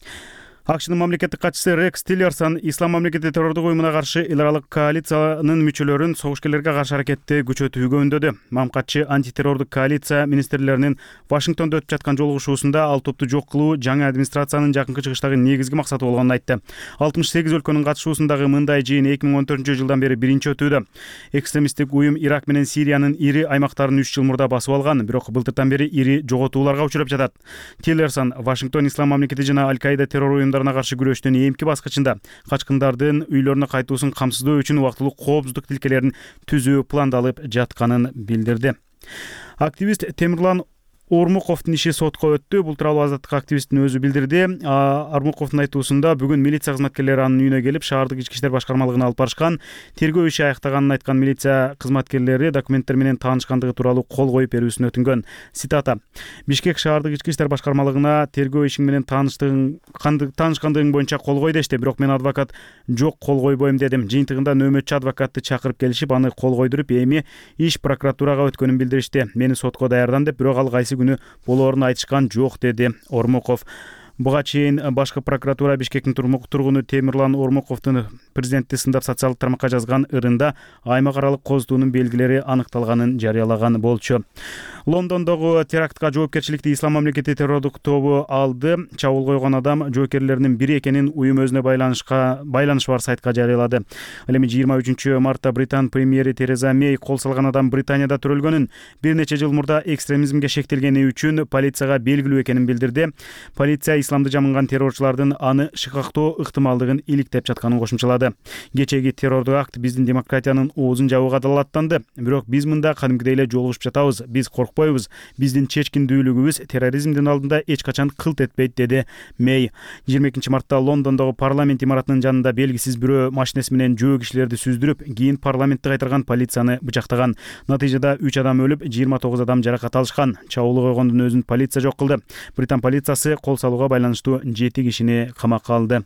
АКШнын мамлекеттик катчысы Рекс Тиллерсон Ислам мамлекети террордук уюмуна каршы эл аралык коалициянын мүчөлөрүн согушкерлерге каршы аракетти күчөтүүгө үндөдү. Мамкатчы антитеррордук коалиция министрлеринин Вашингтондо өтүп жаткан жолугушуусунда ал топту жок кылуу жаңы администрациянын жакынкы чыгыштагы негизги максаты болгонун айтты. алтымыш сегиз өлкөнүн катышуусундагы мындай жыйын эки миң он төртүнчү жылдан бери биринчи өтүүдө. Экстремисттик уюм Ирак менен Сириянын ири аймактарын үч жыл мурда басып алган, бирок былтыртан бери ири жоготууларга учурап жатат. Тиллерсон Вашингтон Ислам мамлекети жана Аль-Каида террор уюмдарына каршы күрөштүн эмки баскычында качкындардын үйлөрүнө кайтуусун камсыздоо үчүн убактылуу коопсуздук тилкелерин түзүү пландалып жатканын билдирди. Активист Темирлан Ормуковдун иши сотко өттү. Бул тууралуу Азаттык активисттин өзү билдирди. Ормуковдун айтуусунда бүгүн милиция кызматкерлери анын үйүнө келип, шаардык ички иштер башкармалыгына алып барышкан. Тергөө иши аяктаганын айткан милиция кызматкерлери документтер менен таанышкандыгы тууралуу кол коюп берүүсүн өтүнгөн. Цитата: Бишкек шаардык ички иштер башкармалыгына тергөө ишиң менен тааныштыгың таанышкандыгың боюнча кол кой дешти, бирок мен адвокат жок, кол койбойм дедим. Жыйынтыгында нөөмөтчү адвокатты чакырып келишип, аны кол койдуруп, эми иш прокуратурага өткөнүн билдиришти. Мени сотко даярдан деп, бирок ал кайсы күнү болоорун айтышкан жок, деди Ормуков. Буга чейин башкы прокуратура Бишкектин тургуну Темирлан Ормуковдун президентти сындап социалдык тармакка жазган ырында аймак аралык кооздуунун белгилери аныкталганын жарыялаган болчу. Лондондогу терактка жоопкерчиликти Ислам мамлекети террордук тобу алды. Чабуул койгон адам жоокерлеринин бири экенин уюм өзүнө байланышка байланышы бар сайтка жарыялады. Ал эми жыйырма үчүнчү мартта Британ премьери Тереза Мей кол салган адам Британияда төрөлгөнүн, бир нече жыл мурда экстремизмге шектелгени үчүн полицияга белгилүү экенин билдирди. Полиция исламды жамынган террорчулардын аны шыкактоо ыктымалдыгын иликтеп жатканын кошумчалады. Кечеги террордук акт биздин демократиянын оозун жабууга далалаттанды. Бирок биз мында кадимкидей эле жолугушуп жатабыз. Биз коркпойбуз. Биздин чечкиндүүлүгүбүз терроризмдин алдында эч качан кылт этпейт, деди Мэй. жыйырма экинчи мартта Лондондогу парламент имаратынын жанында белгисиз бирөө машинеси менен жөө кишилерди сүздүрүп, кийин парламентти кайтарган полицияны бычактаган. Натыйжада үч адам өлүп, жыйырма тогуз адам жаракат алышкан. Чабуулга койгондун өзүн полиция жок кылды. Британ полициясы кол салууга байланыштуу жети кишини камакка алды.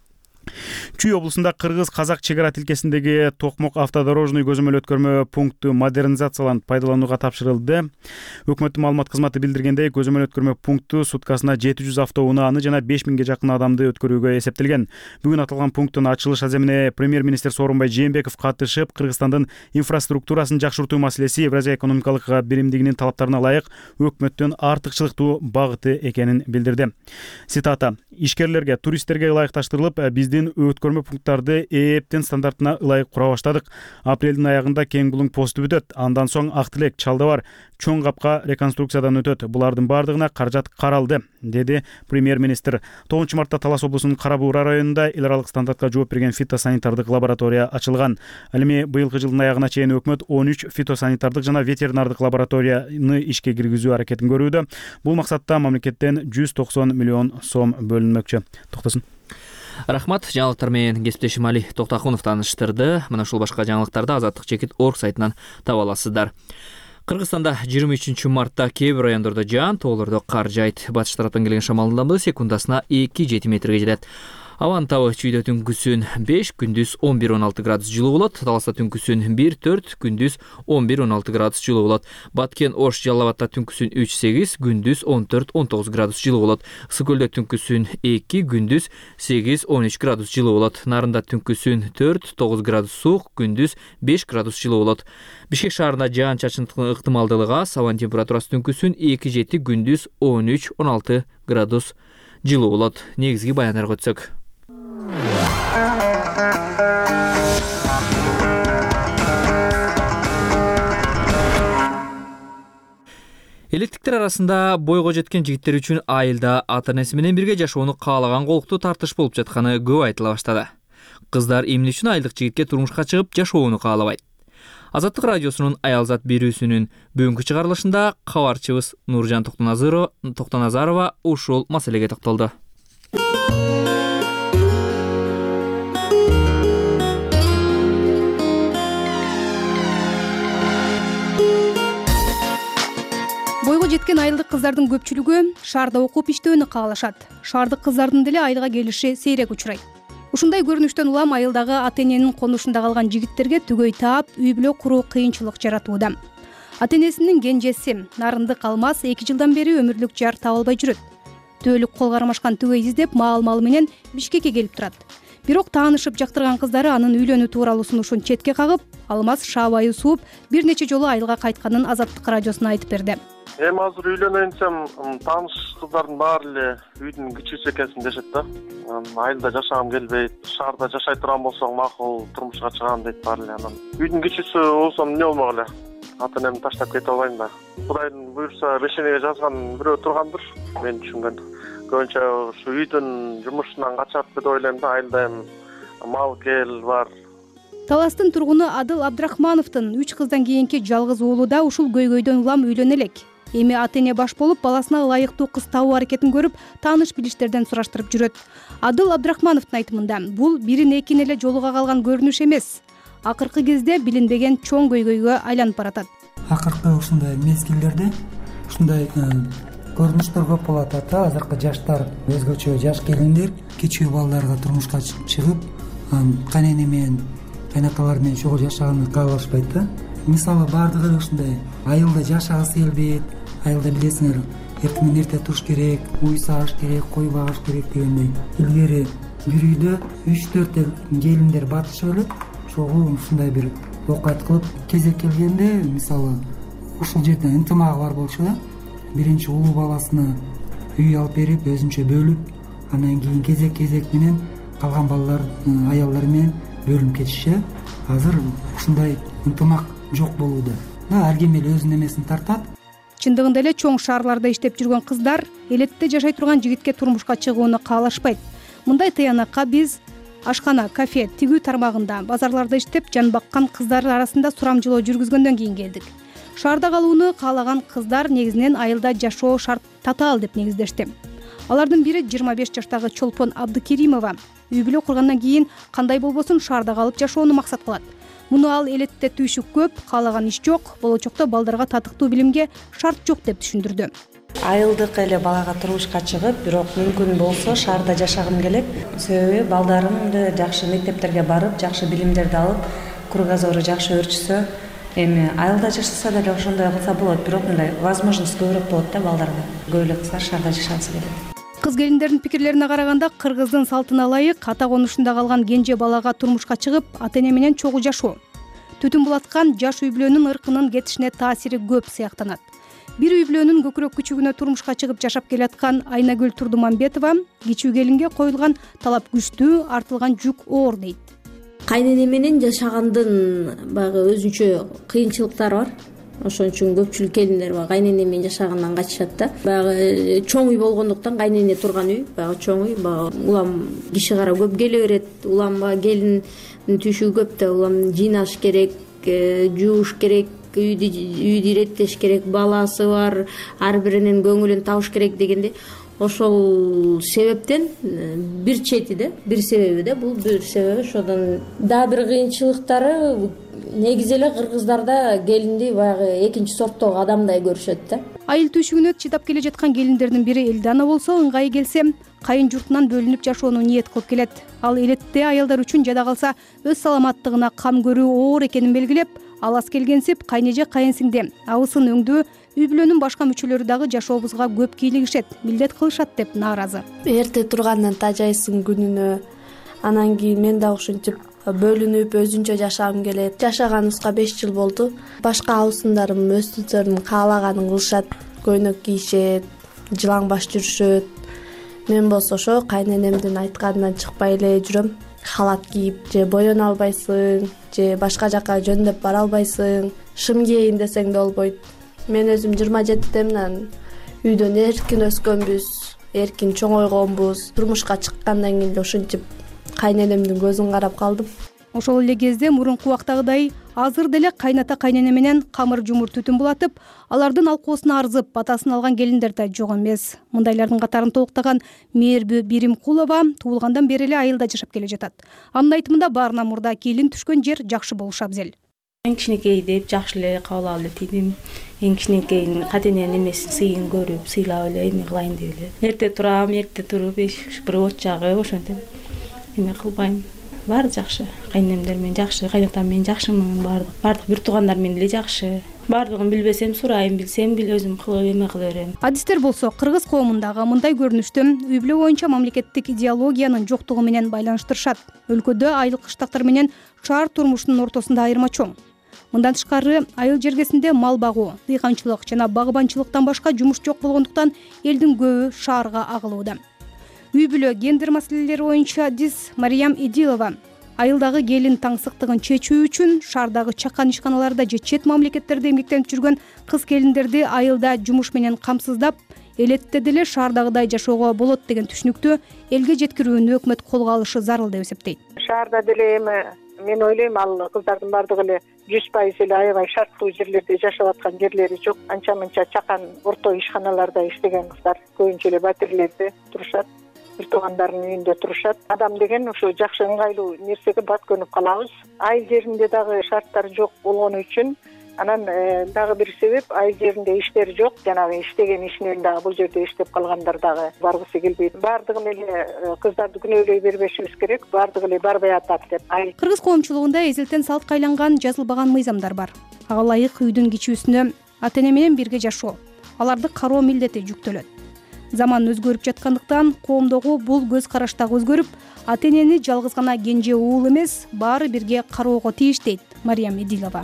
Чүй облусунда кыргыз-казак чек ара тилкесиндеги Токмок автодорожный көзөмөл өткөрмө пункту модернизацияланып пайдаланууга тапшырылды. Өкмөттүн маалымат кызматы билдиргендей, көзөмөл өткөрмө пункту суткасына жети жүз автоунааны жана беш миңге жакын адамды өткөрүүгө эсептелген. Бүгүн аталган пункттун ачылыш аземине премьер-министр Сооронбай Жээнбеков катышып, Кыргызстандын инфраструктурасын жакшыртуу маселеси Евразия экономикалык биримдигинин талаптарына ылайык өкмөттүн артыкчылыктуу багыты экенин билдирди. Цитата: "Ишкерлерге, туристтерге ылайыкташтырылып, биздин өткөрмө пункттарды ээптин стандартына ылайык кура баштадык. Апрелдин аягында Кең Булуң посту бүтөт. Андан соң Ак Тилек, Чалда бар, Чоң Капка реконструкциядан өтөт. Булардын бардыгына каражат каралды", деди премьер-министр. тогузунчу мартта Талас облусунун Кара Буура районунда эл аралык стандартка жооп берген фитосанитардык лаборатория ачылган. Ал эми быйылкы жылдын аягына чейин өкмөт он үч фитосанитардык жана ветеринардык лабораторияны ишке киргизүү аракетин көрүүдө. Бул максатта мамлекеттен жүз токсон миллион сом бөлүнмөкчү. Токтосун. Рахмат. Жаңылыктар менен кесиптешим Али Токтакунов тааныштырды. Мына ушул башка жаңылыктарды азаттык чекит точка орг сайтынан таба аласыздар. Кыргызстанда жыйырма үчүнчү мартта кээ бир райондордо жаан, тоолордо кар жайт. Батыш тараптан келген шамалдын ылдамдыгы секундасына эки жети метрге жетет. Абанын табы чүйдө түнкүсүн беш, күндүз он бир он алты градус жылуу болот. Таласта түнкүсүн бир төрт, күндүз он бир он алты градус жылуу болот. Баткен, Ош, Жалал Абадта түнкүсүн үч сегиз, күндүз он төрт он тогуз градус жылуу болот. Ысык көлдө түнкүсүн эки, күндүз сегиз он үч градус жылуу болот. Нарында түнкүсүн төрт тогуз градус суук, күндүз беш градус жылуу болот. Бишкек шаарында жаан-чачындын ыктымалдуулугу аз, абанын температурасы түнкүсүн эки жети, күндүз он үч он алты градус жылуу болот. Негизги баяндарга өтсөк. Электиктер арасында бойго жеткен жигиттер үчүн айылда ата-энеси менен бирге жашоону каалаган колуктуу тартыш болуп жатканы көп айтыла баштады. Кыздар эмне үчүн айылдык жигитке турмушка чыгып жашоону каалабайт? Азаттык радиосунун Аялзат берүүсүнүн бүгүнкү чыгарылышында кабарчыбыз Нуржан Токтоназарова ушул маселеге токтолду. Бойго жеткен айылдык кыздардын көпчүлүгү шаарда окуп иштөөнү каалашат. Шаардык кыздардын деле айылга келиши сейрек учурайт. Ушундай көрүнүштөн улам айылдагы ата-эненин конушунда калган жигиттерге түгөй таап, үй бүлө куруу кыйынчылык жаратууда. Ата-энесинин кенжеси Нарындык Алмаз эки жылдан бери өмүрлүк жар таба албай жүрөт. Төөлүк кол кармашкан түгөй издеп маал-малы менен Бишкекке келип турат. Бирок таанышып жактырган кыздары анын үйлөнүү тууралуу сунушун четке кагып, Алмаз шаабайы сууп, бир нече жолу айылга кайтканын Азаттык радиосуна айтып берди. Эми азыр үйлөнөйүн десем, тааныш кыздардын баары эле үйдүн кичүүсү экенсин дешет да. Айылда жашагым келбейт, шаарда жашай турган болсоң макул, турмушка чыгам дейт баары эле. Анан үйдүн кичүүсү болсом эмне болмок эле? Ата-энемди таштап кете албайм да. Кудайдын буйрса бешенеге жазган бирөө тургандыр, мен түшүнгөн. Көбүнчө ушу үйдүн жумушунан качат деп ойлойм да, айылда эми мал кел бар. Таластын тургуну Адыл Абдрахмановдун үч кыздан кийинки жалгыз уулу да ушул көйгөйдөн улам үйлөнө элек. Эми ата-эне баш болуп, баласына ылайыктуу кыз табуу аракетин көрүп, тааныш билиштерден сураштырып жүрөт. Адыл Абдрахмановдун айтымында, бул бирин экин эле жолуга калган көрүнүш эмес. Акыркы кезде билинбеген чоң көйгөйгө айланып баратат. Акыркы ушундай мезгилдерде ушундай көрүнүштөр көп болот ата. Азыркы жаштар, өзгөчө жаш келиндер кичүү балдарга турмушка чыгып, кайнене менен, кайнаталар менен чогуу жашаганды каалашпайт да. Мисалы баардыгы ушундай айылда жашагысы келбейт. Айылда билесиңер, эртең менен эрте туруш керек, уй сагыш керек, кой багыш керек дегендей. Илгери бир үйдө үч төрт келиндер батышып эле, чогуу ушундай бир окуят кылып, кезек келгенде, мисалы, ушул жерде ынтымагы бар болчу да. Биринчи улуу баласына үй алып берип, өзүнчө бөлүп, анан кийин кезек-кезек менен калган балалар, аялдар менен бөлүнүп кетишчи. Азыр ушундай ынтымак жок болууда. Ар ким эле өзүнүн эмесин тартат. чындыгында эле чоң шаарларда иштеп жүргөн кыздар элетте жашай турган жигитке турмушка чыгууну каалашпайт. Мындай тыянакка биз ашкана, кафе, тигүү тармагында, базарларда иштеп жан баккан кыздар арасында сурамжылоо жүргүзгөндөн кийин келдик. Шаарда калууну каалаган кыздар негизинен айылда жашоо шарт татаал деп негиздешти. Алардын бири жыйырма беш жаштагы Чолпон Абдыкеримова. Үй бүлө кургандан кийин кандай болбосун шаарда калып жашоону максат кылат. Муну ал элетте түйшүк көп, каалаган иш жок, болочокто балдарга татыктуу билимге шарт жок деп түшүндүрдү. Айылдык эле балага турмушка чыгып, бирок мүмкүн болсо шаарда жашагым келет. Себеби балдарымды жакшы мектептерге барып, жакшы билимдерди алып, кругозору жакшы өрчүсө, эми айылда жашаса деле ошондой кылса болот, бирок мындай возможность көбүрөөк болот да балдарга. Көп эле кыздар шаарда жашагысы келет. Кыз келиндердин пикирлерине караганда, кыргыздын салтына ылайык ата конушунда калган кенже балага турмушка чыгып, ата-эне менен чогуу жашоо. Түтүн булаткан жаш үй бүлөнүн ыркынын кетишине таасири көп сыяктанат. Бир үй бүлөнүн көкүрөк күчүгүнө турмушка чыгып жашап келаткан Айнагүл Турдумамбетова кичүү келинге коюлган талап күчтүү, артылган жүк оор дейт. Кайнене менен жашагандын баягы өзүнчө кыйынчылыктары бар. Ошон үчүн көпчүлүк келиндер баягы кайнене менен жашагандан качышат да. Баягы чоң үй болгондуктан кайнене турган үй, баягы чоң үй, баягы улам киши кара көп келе берет. Улам баягы келин түшүгү көп да, улам жыйнаш керек, жууш керек, үйдү үйдү иреттеш керек, баласы бар, ар биринин көңүлүн табыш керек дегенде, ошол себептен бир чети да, бир себеби да, бул бир себеби. Ошодон дагы бир кыйынчылыктары негизи эле кыргыздарда келинди баягы экинчи сорттогу адамдай көрүшөт да. Айыл түйшүгүнө чыдап келе жаткан келиндердин бири Элдана болсо, ыңгайы келсе, кайын журтунан бөлүнүп жашоону ниет кылып келет. Ал элетте аялдар үчүн жада калса өз саламаттыгына кам көрүү оор экенин белгилеп, алас келгенсип кайнеже кайынсиңде абысын өңдүү үй бүлөнүн башка мүчөлөрү дагы жашообузга көп кийлигишет, милдет кылышат деп нааразы. Эрте тургандан тажайсың күнүнө, анан кийин мен дагы ушинтип бөлүнүп өзүнчө жашагым келет. Жашаганыбызга беш жыл болду. Башка абысындарым өстүлдөрүн каалаганын кылышат, көйнөк кийишет, жылаң баш жүрүшөт. Мен болсо ошо кайненемдин айтканынан чыкпай эле жүрөм. Халат кийип, же боёно албайсың, же башка жака жөндөп бара албайсың, шым кийейин десең да болбойт. Мен өзүм жыйырма жетидемин үйдөн эркин өскөнбүз, эркин чоңойгонбуз. Турмушка чыккандан кийин эле ушинтип кайненемдин көзүн карап калдым. Ошол эле кезде мурунку убактагыдай азыр деле кайната кайнене менен камыр жумур түтүн булатып, алардын алкоосуна арзып, батасын алган келиндер да жок эмес. Мындайлардын катарын толуктаган Мээрбү Биримкулова туулгандан бери эле айылда жашап келе жатат. Анын айтымында баарынан мурда келин түшкөн жер жакшы болуш абзел. Эң кичинекей деп жакшы эле кабыл алып эле тийдим. Эң кичинекейин катененин эмесин сыйын көрүп, сыйлап эле эме кылайын деп эле. Эрте турам, эрте туруп, бир от жагып, ошентип эме кылбайм. Баары жакшы. Кайнемдер менен жакшы, кайнатам менен жакшымын, баардык. Баардык бир туугандар менен эле жакшы. Баардыгын билбесем сурайм, билсем бил өзүм кылып эме кыла берем. Адистер болсо кыргыз коомундагы мындай көрүнүштү үй бүлө боюнча мамлекеттик идеологиянын жоктугу менен байланыштырышат. Өлкөдө айыл кыштактар менен шаар турмушунун ортосунда айырма чоң. Мындан тышкары айыл жергесинде мал багуу, дыйканчылык жана багбанчылыктан башка жумуш жок болгондуктан элдин көбү шаарга агылууда. Үй бүлө гендер маселелери боюнча адис Мариям Идилова айылдагы келин таңсыктыгын чечүү үчүн шаардагы чакан ишканаларда же чет мамлекеттерде эмгектенип жүргөн кыз келиндерди айылда жумуш менен камсыздап, элетте деле шаардагыдай жашоого болот деген түшүнүктү элге жеткирүүнү өкмөт колго алышы зарыл деп эсептейт. Шаарда деле эми мен ойлойм, ал кыздардын баардыгы эле жүз пайыз эле аябай шарттуу жерлерде жашап аткан жерлери жок. Анча мынча чакан орто ишканаларда иштеген кыздар көбүнчө эле батирлерде турушат, бир туугандарынын үйүндө турушат. Адам деген ошо жакшы ыңгайлуу нерсеге бат көнүп калабыз. Айыл жеринде дагы шарттар жок болгону үчүн, анан дагы бир себеп айыл жеринде иштер жок. Жанагы иштеген ишинен дагы бул жерде иштеп калгандар дагы баргысы келбейт. Баардыгын эле кыздарды күнөөлөй бербешибиз керек. Баардыгы эле барбай атат деп. Кыргыз коомчулугунда эзелтен салтка айланган жазылбаган мыйзамдар бар. Ага ылайык үйдүн кичүүсүнө ата-эне менен бирге жашоо, аларды кароо милдети жүктөлөт. Заман өзгөрүп жаткандыктан коомдогу бул көз караш дагы өзгөрүп, ата-энени жалгыз гана кенже уул эмес, баары бирге кароого тийиш дейт Мариям Идилова.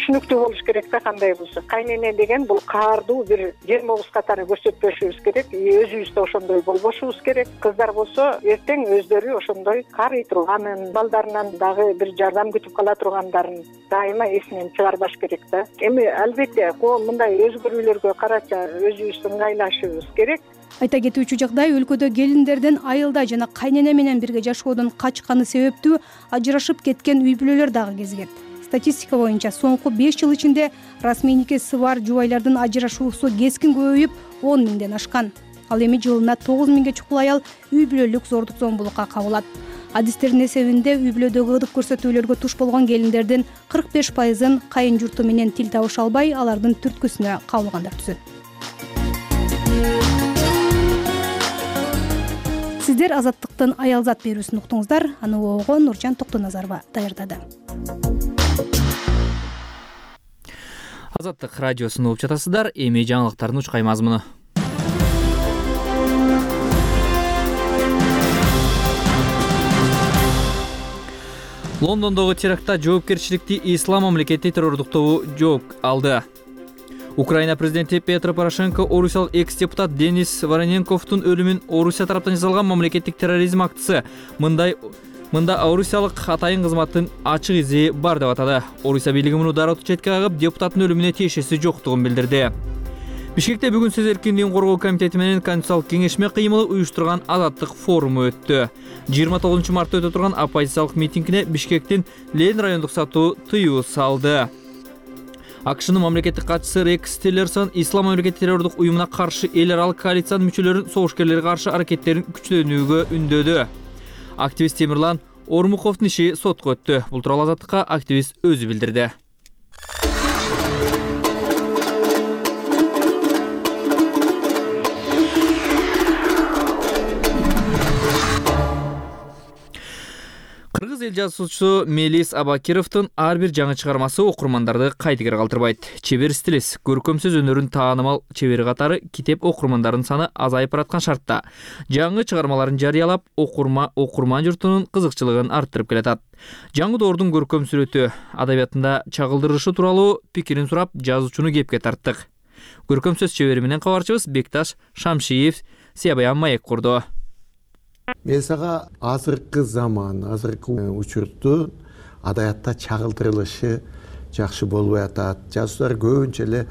түшүнүктүү болуш керек да. Кандай болсо кайнене деген бул каардуу бир жер могуз катары көрсөтпөшүбүз керек, өзүбүз да ошондой болбошубуз керек. Кыздар болсо эртең өздөрү ошондой карый турганын, балдарынан дагы бир жардам күтүп кала тургандарын дайыма эсинен чыгарбаш керек да. Эми албетте мындай өзгөрүүлөргө карача өзүбүз ыңгайлашыбыз керек. Айта кетүүчү жагдай, өлкөдө келиндерден айылда жана кайнене менен бирге жашоодон качканы себептүү ажырашып кеткен үй бүлөлөр дагы кезигет. Статистика боюнча соңку беш жыл ичинде расмий никеси бар жубайлардын ажырашуусу кескин көбөйүп он миңден ашкан. Ал эми жылына тогуз миңге чукул аял үй бүлөлүк зордук зомбулукка кабылат. Адистердин эсебинде үй бүлөдөгү ырдык көрсөтүүлөргө туш болгон келиндердин кырк беш пайызын кайын журту менен тил табыша албай, алардын түрткүсүнө кабылгандар түзөт. Сиздер Азаттыктын аялзат берүүсүн уктуңуздар. Аны обого Нуржан Токтоназарова даярдады. Азаттык радиосун угуп жатасыздар. Эми жаңылыктардын учкай мазмуну. Лондондогу терактта жоопкерчиликти Ислам мамлекети террордуктоо жооп алды. Украина президенти Петро Порошенко орусиялык экс-депутат Денис Вороненковдун өлүмүн Орусия тараптан жасалган мамлекеттик терроризм актысы. Мындай Мында орусиялык атайын кызматтын ачык изи бар деп атады. Орусия бийлиги муну дарылтуу четке кагып, депутаттын өлүмүнө тиешеси жоктугун билдирди. Бишкекте бүгүн сөз эркиндигин коргоо комитети менен Конституциялык кеңешме кыймылы уюштурган азаттык форуму өттү. жыйырма тогузунчу мартта өтө турган оппозициялык митингине Бишкектин Ленин райондук соту тыюу салды. АКШнын мамлекеттик катчысы Рекс Тиллерсон Ислам мамлекети террордук уюмуна каршы эл аралык коалициянын мүчөлөрүн согушкерлерге каршы аракеттерин күчтөнүүгө үндөдү. Активист Темирлан Ормуховдун иши сотко өттү. Бул тууралуу Азаттыкка активист өзү билдирди. Кыргыз эл жазуучусу Мелис Абакировдун ар бир жаңы чыгармасы окурмандарды кайдыгер калтырбайт. Чебер стилист, көркөм сөз өнөрүн таанымал чебери катары китеп окурмандардын саны азайып бараткан шартта жаңы чыгармаларын жарыялап, окурма окурман журтунун кызыкчылыгын арттырып келатат. Жаңы доордун көркөм сүрөтү адабиятында чагылдырышы тууралуу пикирин сурап, жазуучуну кепке тарттык. Көркөм сөз чебери менен кабарчыбыз Бекташ Шамшиев Себаян маек курду. Мен сага азыркы заман, азыркы учурдун адабиятта чагылдырылышы жакшы болбой атат. Жазуучулар көбүнчө эле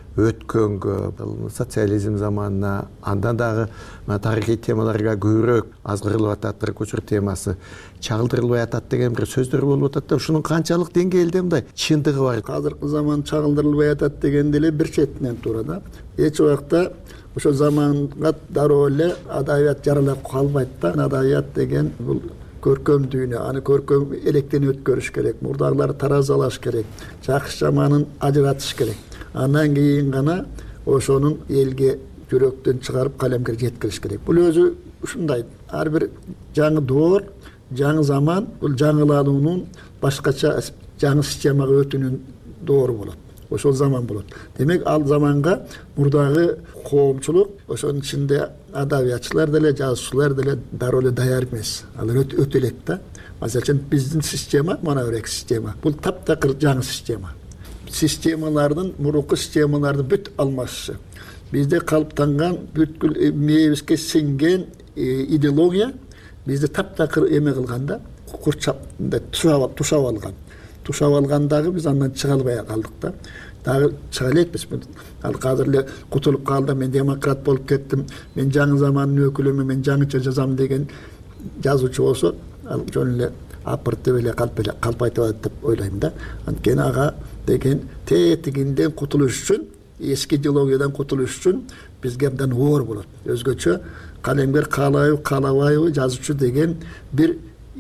өткөнгө, социализм заманына, андан дагы тарыхый темаларга көбүрөөк азгырылып атат. Тырк учур темасы чагылдырылбай атат деген бир сөздөр болуп атат да, ушунун канчалык деңгээлде мындай чындыгы бар. Азыркы заман чагылдырылбай атат деген деле бир четинен туура да. Эч убакта ошо заманга дароо эле адабият жаралап калбайт да. Адабият деген бул көркөм дүйнө, аны көркөм электен өткөрүш керек, мурдагыларды таразалаш керек, жакшы жаманын ажыратыш керек. Андан кийин гана ошонун элге жүрөктөн чыгарып калемге жеткириш керек. Бул өзү ушундай ар бир жаңы доор, жаңы заман бул жаңылануунун башкача жаңы системага өтүүнүн доору болот. Ошол заман болот. Демек ал заманга мурдагы коомчулук, ошонун ичинде адабиятчылар деле, жазуучулар деле дароо эле даяр эмес. Алар өтө элек да. Маселен биздин система, мына бирек система. Бул таптакыр жаңы система. Системалардын, мурунку системаларды бүт алмашышы. Бизде калыптанган бүткүл мээбизге сиңген идеология бизди таптакыр эме кылганда, курчап тушап алган. Тушап алгандагы биз андан чыга албай калдык да. Дагы чыга элекпиз. Ал азыр эле кутулуп калды, мен демократ болуп кеттим, мен жаңы замандын өкүлүмүн, мен жаңыча жазам деген жазуучу болсо, ал жөн эле апыртып эле калп эле калп айтып атат деп ойлойм да. Анткени ага деген тетигинден кутулуш үчүн, эски идеологиядан кутулуш үчүн бизге абдан оор болот. Өзгөчө калемгер каалайбы, каалабайбы жазуучу деген бир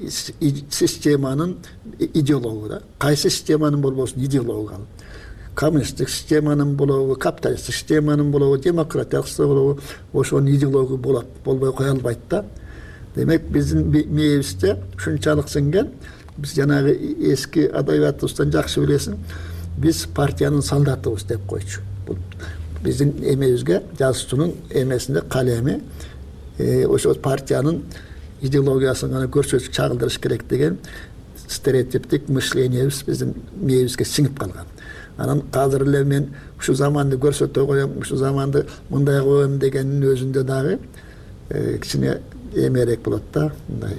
системанын идеологу да. Кайсы системанын болбосун идеологу. Коммунисттик системанын болобу, капиталисттик системанын болобу, демократиялык система болобу, ошонун идеологу болот, болбой кое албайт да. Демек биздин мээбизде ушунчалык сиңген, биз жанагы эски адабиятыбыздан жакшы билесиң, биз партиянын солдатыбыз деп койчу. Бул биздин эмебизге жазуучунун эмесинде калеми ошо партиянын идеологиясын гана көрсөтүп чагылдырыш керек деген стереотиптик мышлениябыз биздин мээбизге сиңип калган. анан азыр эле мен ушул заманды көрсөтө коем, ушул заманды мындай коем дегендин өзүндө дагы кичине эмерээк болот да. Мындай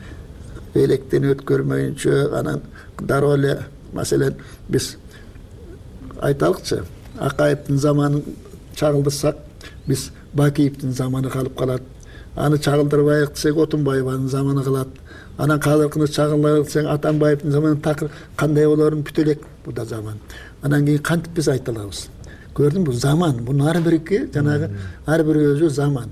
электен өткөрмөйүнчө анан дароо эле маселен биз айталыкчы, Акаевдин заманын чагылдырсак биз Бакиевдин заманы калып калат. Аны чагылдырбайык десек Отунбаеванын заманы калат. Анан казыркыны чагылдырбайык десек Атамбаевдин заманы такыр кандай болорун бүтө элек бу да заман. Анан кийин кантип биз айта алабыз? Көрдүңбү, бул заман. Бунун ар бирки жанагы ар бир өзү заман.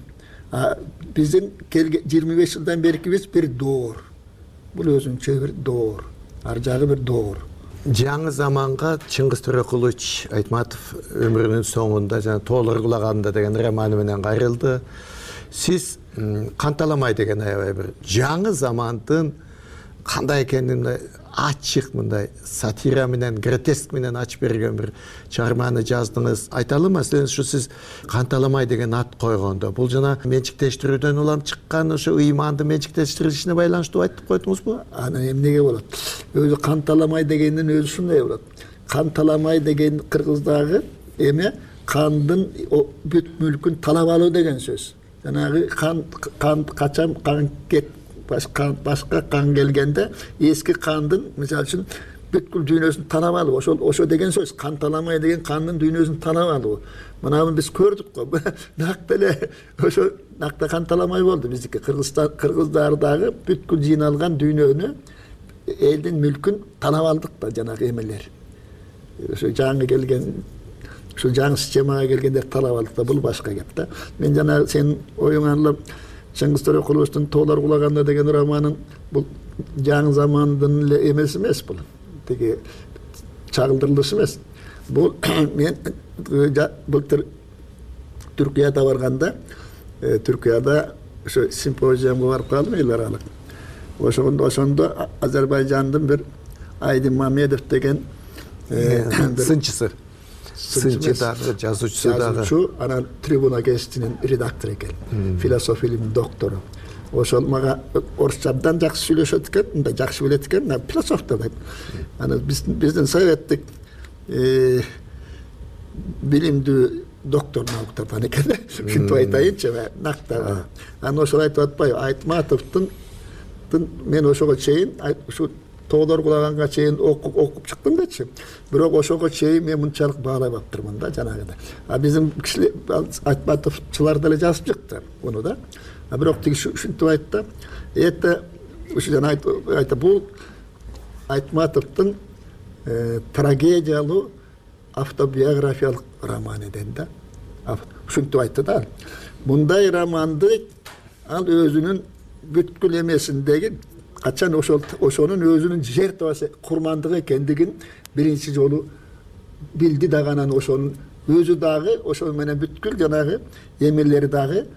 Биздин жыйырма беш жылдан берки биз бир доор. Бул өзүнчө бир доор. Ар жагы бир доор. Жаңы заманга Чыңгыз Төрөкулович Айтматов өмүрүнүн соңунда жана Тоолор кулаганда деген романы менен кайрылды. Сиз канталамай деген аябай бир жаңы замандын кандай экенин ачык мындай сатира менен, гротеск менен ачып берген бир чыгарманы жаздыңыз. Айталы маселен ушу сиз канталамай деген ат койгондо бул жана менчиктештирүүдөн улам чыккан ошо ыйманды менчиктештиришине байланыштуу айтып койдуңузбу? Аны эмнеге болот? Өзү канталамай дегендин өзү ушундай болот. Канталамай деген кыргыздагы эме кандын бүт мүлкүн талап алуу деген сөз. Жанагы кан кан качам кан кет башка башка кан келгенде эски кандын мисалы үчүн бүткүл дүйнөсүн танап алуу, ошол ошо деген сөз. Канталамай деген кандын дүйнөсүн танап алуу. Мынаны биз көрдүк го. Накта эле ошо накта канталамай болду биздики. Кыргызстан кыргыздардагы бүткүл жыйналган дүйнөнү, элдин мүлкүн танап алдык да жанагы эмелер. Ошо жаңы келген ушул жаңы системага келгендер талап алдык да, бул башка кеп да. Мен жана сен оюңан Чыңгыз Төрөкуловичтин Тоолор кулаганда деген романын бул жаңы замандын эле эмеси эмес бул. Тиги чагылдырылышы эмес. Бул мен былтыр Түркияда барганда, Түркияда ошо симпозиумга барып калдым эл аралык. Ошондо ошондо Азербайжандын бир Айдын Мамедов деген сынчысы. Сынчы дагы, жазуучусу дагы. Жазуучу, анан Трибуна гезитинин редактору экен. Философия илиминин доктору. Ошол мага орусчадан жакшы сүйлөшөт экен, мындай жакшы билет экен, философ да дейт. Анан биздин советтик билимдүү доктор науктардан экен. Ушинтип айтайынчы, накта. Анан ошол айтып атпайбы, Айтматовдун мен ошого чейин ушу Тоолор кулаганга чейин окуп чыктым дечи. Бирок ошого чейин мен мынчалык баалай баптырмын да жанагыда. А биздин кишилер Айтматовчулар деле жазып чыкты муну да. А бирок тиги ушинтип айтты. Это ушу жана айта бул Айтматовдун трагедиялуу автобиографиялык роман экен да. Ушинтип айтты да. Мындай романды ал өзүнүн бүткүл эмесиндеги качан ошол ошонун өзүнүн жертвасы курмандыгы экендигин биринчи жолу билди дагы, анан ошонун өзү дагы ошол менен бүткүл жанагы эмелери дагы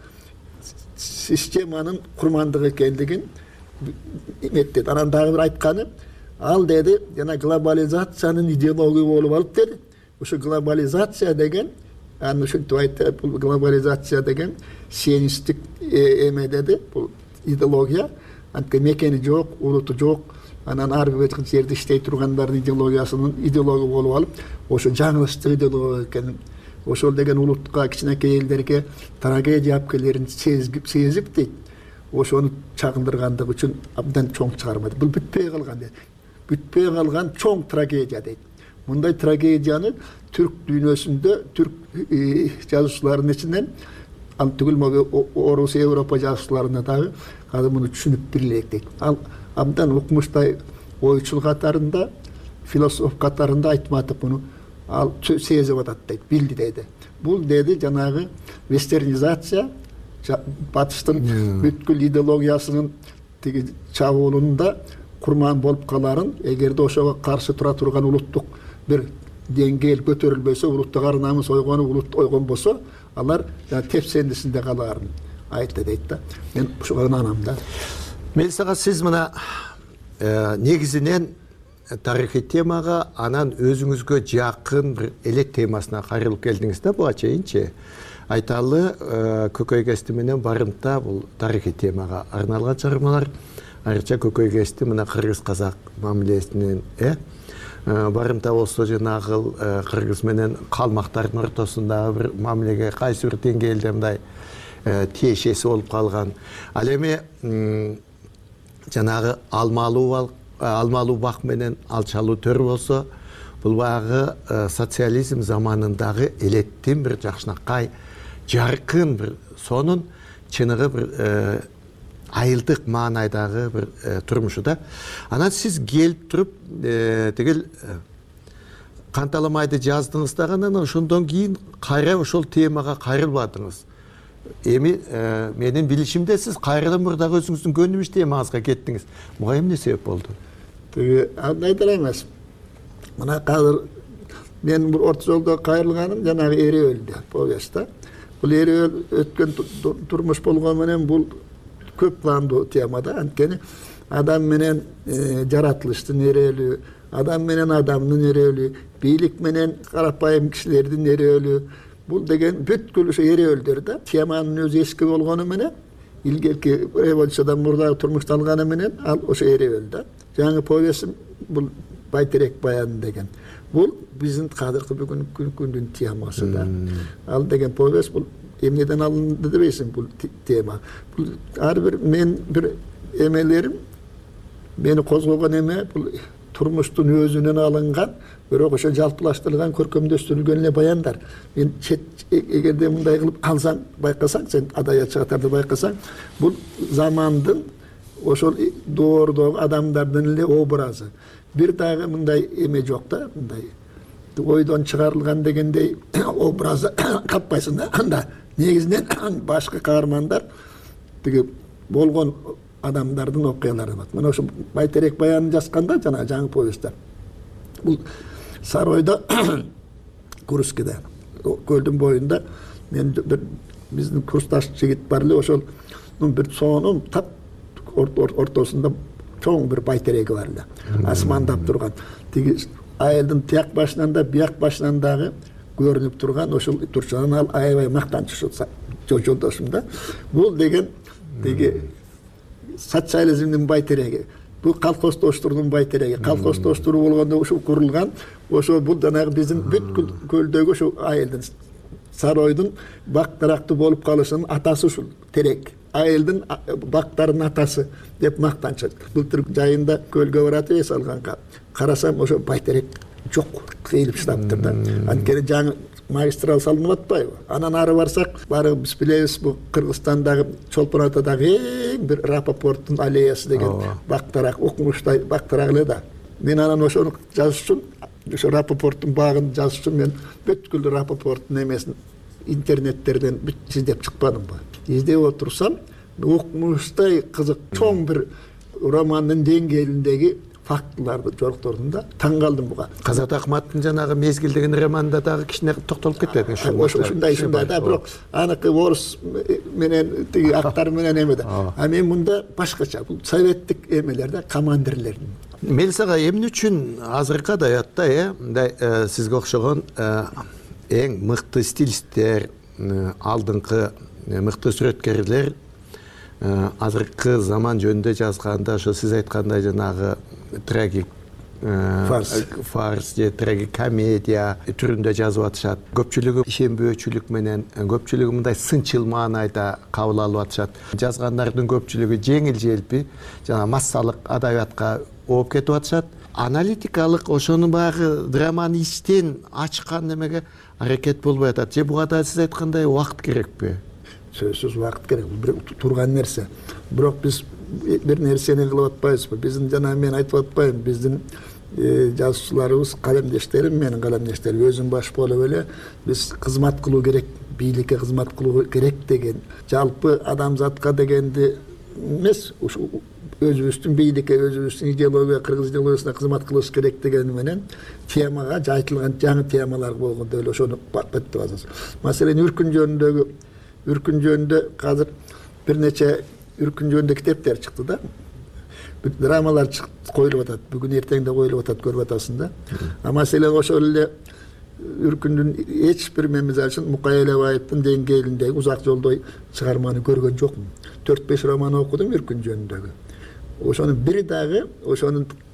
системанын курмандыгы экендигин эметтеди. Анан дагы бир айтканы, ал деди, жана глобализациянын идеология болуп алып деди. Ошо глобализация деген, аны ушинтип айтты, бул глобализация деген сиенисттик эме деди, бул идеология. Антка мекени жок, улуту жок, анан ар бир жерде иштей тургандардын идеологиясынын идеология болуп алып, ошо жаңылыштык идеология экен. Ошол деген улутка, кичинекей элдерге трагедия алып келерин сезип дейт. Ошону чагындыргандыгы үчүн абдан чоң чыгарма. Бул бүтпөй калган дейт. Бүтпөй калган чоң трагедия дейт. Мындай трагедияны түрк дүйнөсүндө, түрк жазуучуларынын ичинен, ал түгүл орус, Европа жазуучуларына дагы азыр муну түшүнүп бирелек дейт. Ал абдан укмуштай ойчул катарында, философ катарында Айтматов муну ал сезип атат дейт, билди дейди. Бул деди жанагы вестернизация, батыштын бүткүл идеологиясынын тиги чабуулунда курман болуп каларын, эгерде ошого каршы тура турган улуттук бир деңгээл көтөрүлбөсө, улуттук ар намыс ойгону улут ойгон болсо, алар тепсендисинде каларын айтты дейт да. Мен ушуга ынанам да. Мелисага, сиз мына негизинен тарыхый темага, анан өзүңүзгө жакын бир элек темасына кайрылып келдиңиз да буга чейинчи. Айталы Көкөй кести менен барымта бул тарыхый темага арналган чыгармалар. Айрыкча Көкөй кести мына кыргыз казак мамилесинен э барымта болсо жанагы кыргыз менен калмактардын ортосундагы бир мамилеге кайсы бир деңгээлде мындай тиешеси болуп калган. Ал эми жанагы алмалуу алмалуу бак менен алчалуу төр болсо, бул багы социализм заманындагы элеттин бир жакшынакай жаркын бир сонун чыныгы бир айылдык маанайдагы бир турмушу да. Анан сиз келип туруп тигил Канталамайды жаздыңыз дагы, анан ошондон кийин кайра ошол темага кайрылбадыңыз. Эми менин билишимде сиз кайрадан мурдагы өзүңүздүн көнүмүш темаңызга кеттиңиз. Буга эмне себеп болду? Тиги айта эмес. Мына казыр мен бир орто жолдо кайрылганым жанагы Эреөлдө повестта. Бул Эреөл өткөн турмуш болгону менен бул көп пландуу темада. Анткени адам менен жаратылыштын эреөлү, адам менен адамдын эреөлү, бийлик менен карапайым кишилердин эреөлү. Бул деген бүткүл ошо эреөлдөр да. Теманын өзү эски болгону менен, илгерки революциядан мурдагы турмушталганы менен ал ошо эреөл да. Жаңы повестим бул Байтерек баяны деген. Бул биздин кадыркы бүгүнкү күндүн темасы да. Ал деген повест бул эмнеден алынды дебейсиң бул тема. Бул ар бир мен бир эмелерим мени козгогон эме бул турмуштун өзүнөн алынган, бирок ошо жалпылаштырылган, көркөмдөштүрүлгөн эле баяндар. Мен эгерде мындай кылып алсаң, байкасаң, сен адабиятчыларды байкасаң, бул замандын ошол доордогу адамдардын эле образы. Бир дагы мындай эме жок да, мындай ойдон чыгарылган дегендей образы каппайсың да. Анда негизинен башкы каармандар тиги болгон адамдардын окуялары бар. Мына ошо Байтерек баянын жазганда жана жаңы повесттер. Бул Саройдо Курскиде көлдүн боюнда мен бир биздин курсташ жигит бар эле, ошол бир сонун тап ортосунда чоң бир байтереги бар эле. Асмандап турган. Тиги айылдын тияк башынан да бияк башынан дагы көрүнүп турган ошол турчанан ал аябай мактанчу жолдошум да. Бул деген тиги социализмдин байтереги. Бул колхоздоштурдун байтереги. Колхоздоштуруу болгондо ошо курулган, ошо бул жанагы биздин бүткүл көлдөгү ошо айылдын Саройдун бактарактуу болуп калышынын атасы ушул терек. Айылдын бактарынын атасы деп мактанчат. Былтыр жайында көлгө барат эс алганга карасам ошо байтерек жок, кыйылып чыдаптыр да. Анткени жаңы магистрал салынып атпайбы? Анан ары барсак, бары биз билебиз, бул Кыргызстандагы Чолпон Атадагы эң бир Рапопорттун аллеясы деген бактарак, окумуштай бактарак эле да. Мен анан ошону жазыш үчүн, ошо Рапопорттун багын жазыш үчүн мен бүткүл Рапопорттун эмесин интернеттерден бүт издеп чыкпадымбы? Издеп отурсам, окумуштай кызык чоң бир романдын деңгээлиндеги фактыларды жоруктордум да, таң калдым буга. Казат Акматтын жанагы Мезгил деген романда дагы кичине токтолуп кетет. Ушундай ушундай да, бирок аныкы орус менен тиги актар менен эме да. А мен мында башкача, бул советтик эмелерде командирлердин. Мелисага эмне үчүн азыркы адаятта э мындай сизге окшогон эң мыкты стилисттер, алдыңкы мыкты сүрөткерлер азыркы заман жөнүндө жазганда ошо сиз айткандай жанагы трагик фарс фарс же трагикомедия түрүндө жазып атышат. Көпчүлүгү ишенбөөчүлүк менен, көпчүлүгү мындай сынчыл маанайда кабыл алып атышат. Жазгандардын көпчүлүгү жеңил желпи жана массалык адабиятка ооп кетип атышат. Аналитикалык ошонун баягы драманы ичтен ачкан немеге аракет болбой атат. Же буга да сиз айткандай убакыт керекпи? Сөзсүз убакыт керек. Бир турган нерсе. Бирок биз бир нерсени кылып атпайбызбы? Биздин жана мен айтып атпайм, биздин жазуучуларыбыз, калемдештерим, менин калемдештерим өзүм баш болуп эле биз кызмат кылуу керек, бийликке кызмат кылуу керек деген, жалпы адамзатка дегенди эмес, ушу өзүбүздүн бийликке, өзүбүздүн идеология, кыргыз идеологиясына кызмат кылыш керек деген менен темага жайтылган жаңы темалар болгондо эле ошону баттып атабыз. Маселен, үркүн жөнүндөгү үркүн жөнүндө азыр бир нече үркүн жөнүндө китептер чыкты да. Драмалар коюлуп атат, бүгүн эртеңде коюлуп атат, көрүп атасың да. А маселен ошол эле үркүндүн эч бир мен мисалы үчүн Мукай Элебаевдин деңгээлиндеги узак жолдой чыгарманы көргөн жокмун. төрт беш роман окудум үркүн жөнүндөгү. Ошонун бири дагы ошонун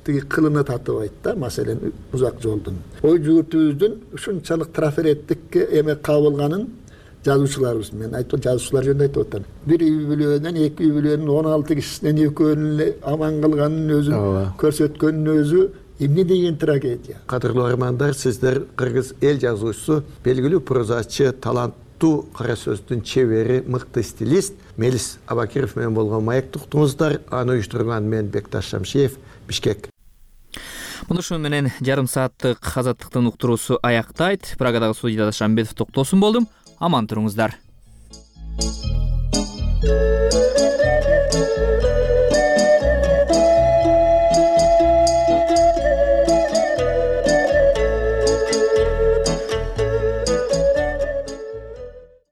тиги кылына татыбайт да, маселен узак жолдун. Ой жүгүртүүбүздүн ушунчалык трафареттикке эме кабылганын жазуучуларыбыз, мен айтып жазуучулар жөнүндө айтып атам. Бир үй бүлөнүн, эки үй бүлөнүн он алты кишисинен экөөнүн эле аман калганын өзүн көрсөткөнүн өзү эмне деген трагедия. Кадырлуу армандар, сиздер кыргыз эл жазуучусу, белгилүү прозачы, таланттуу кара сөздүн чебери, мыкты стилист Мелис Абакиров менен болгон маектти уктуңуздар. Аны уюштурган мен Бекташ Шамшиев, Бишкек. Мунушу менен жарым сааттык Азаттыктын уктуруусу аяктайт. Прагадагы студияда Шамбетов Токтосун болдум. Аман туруңуздар.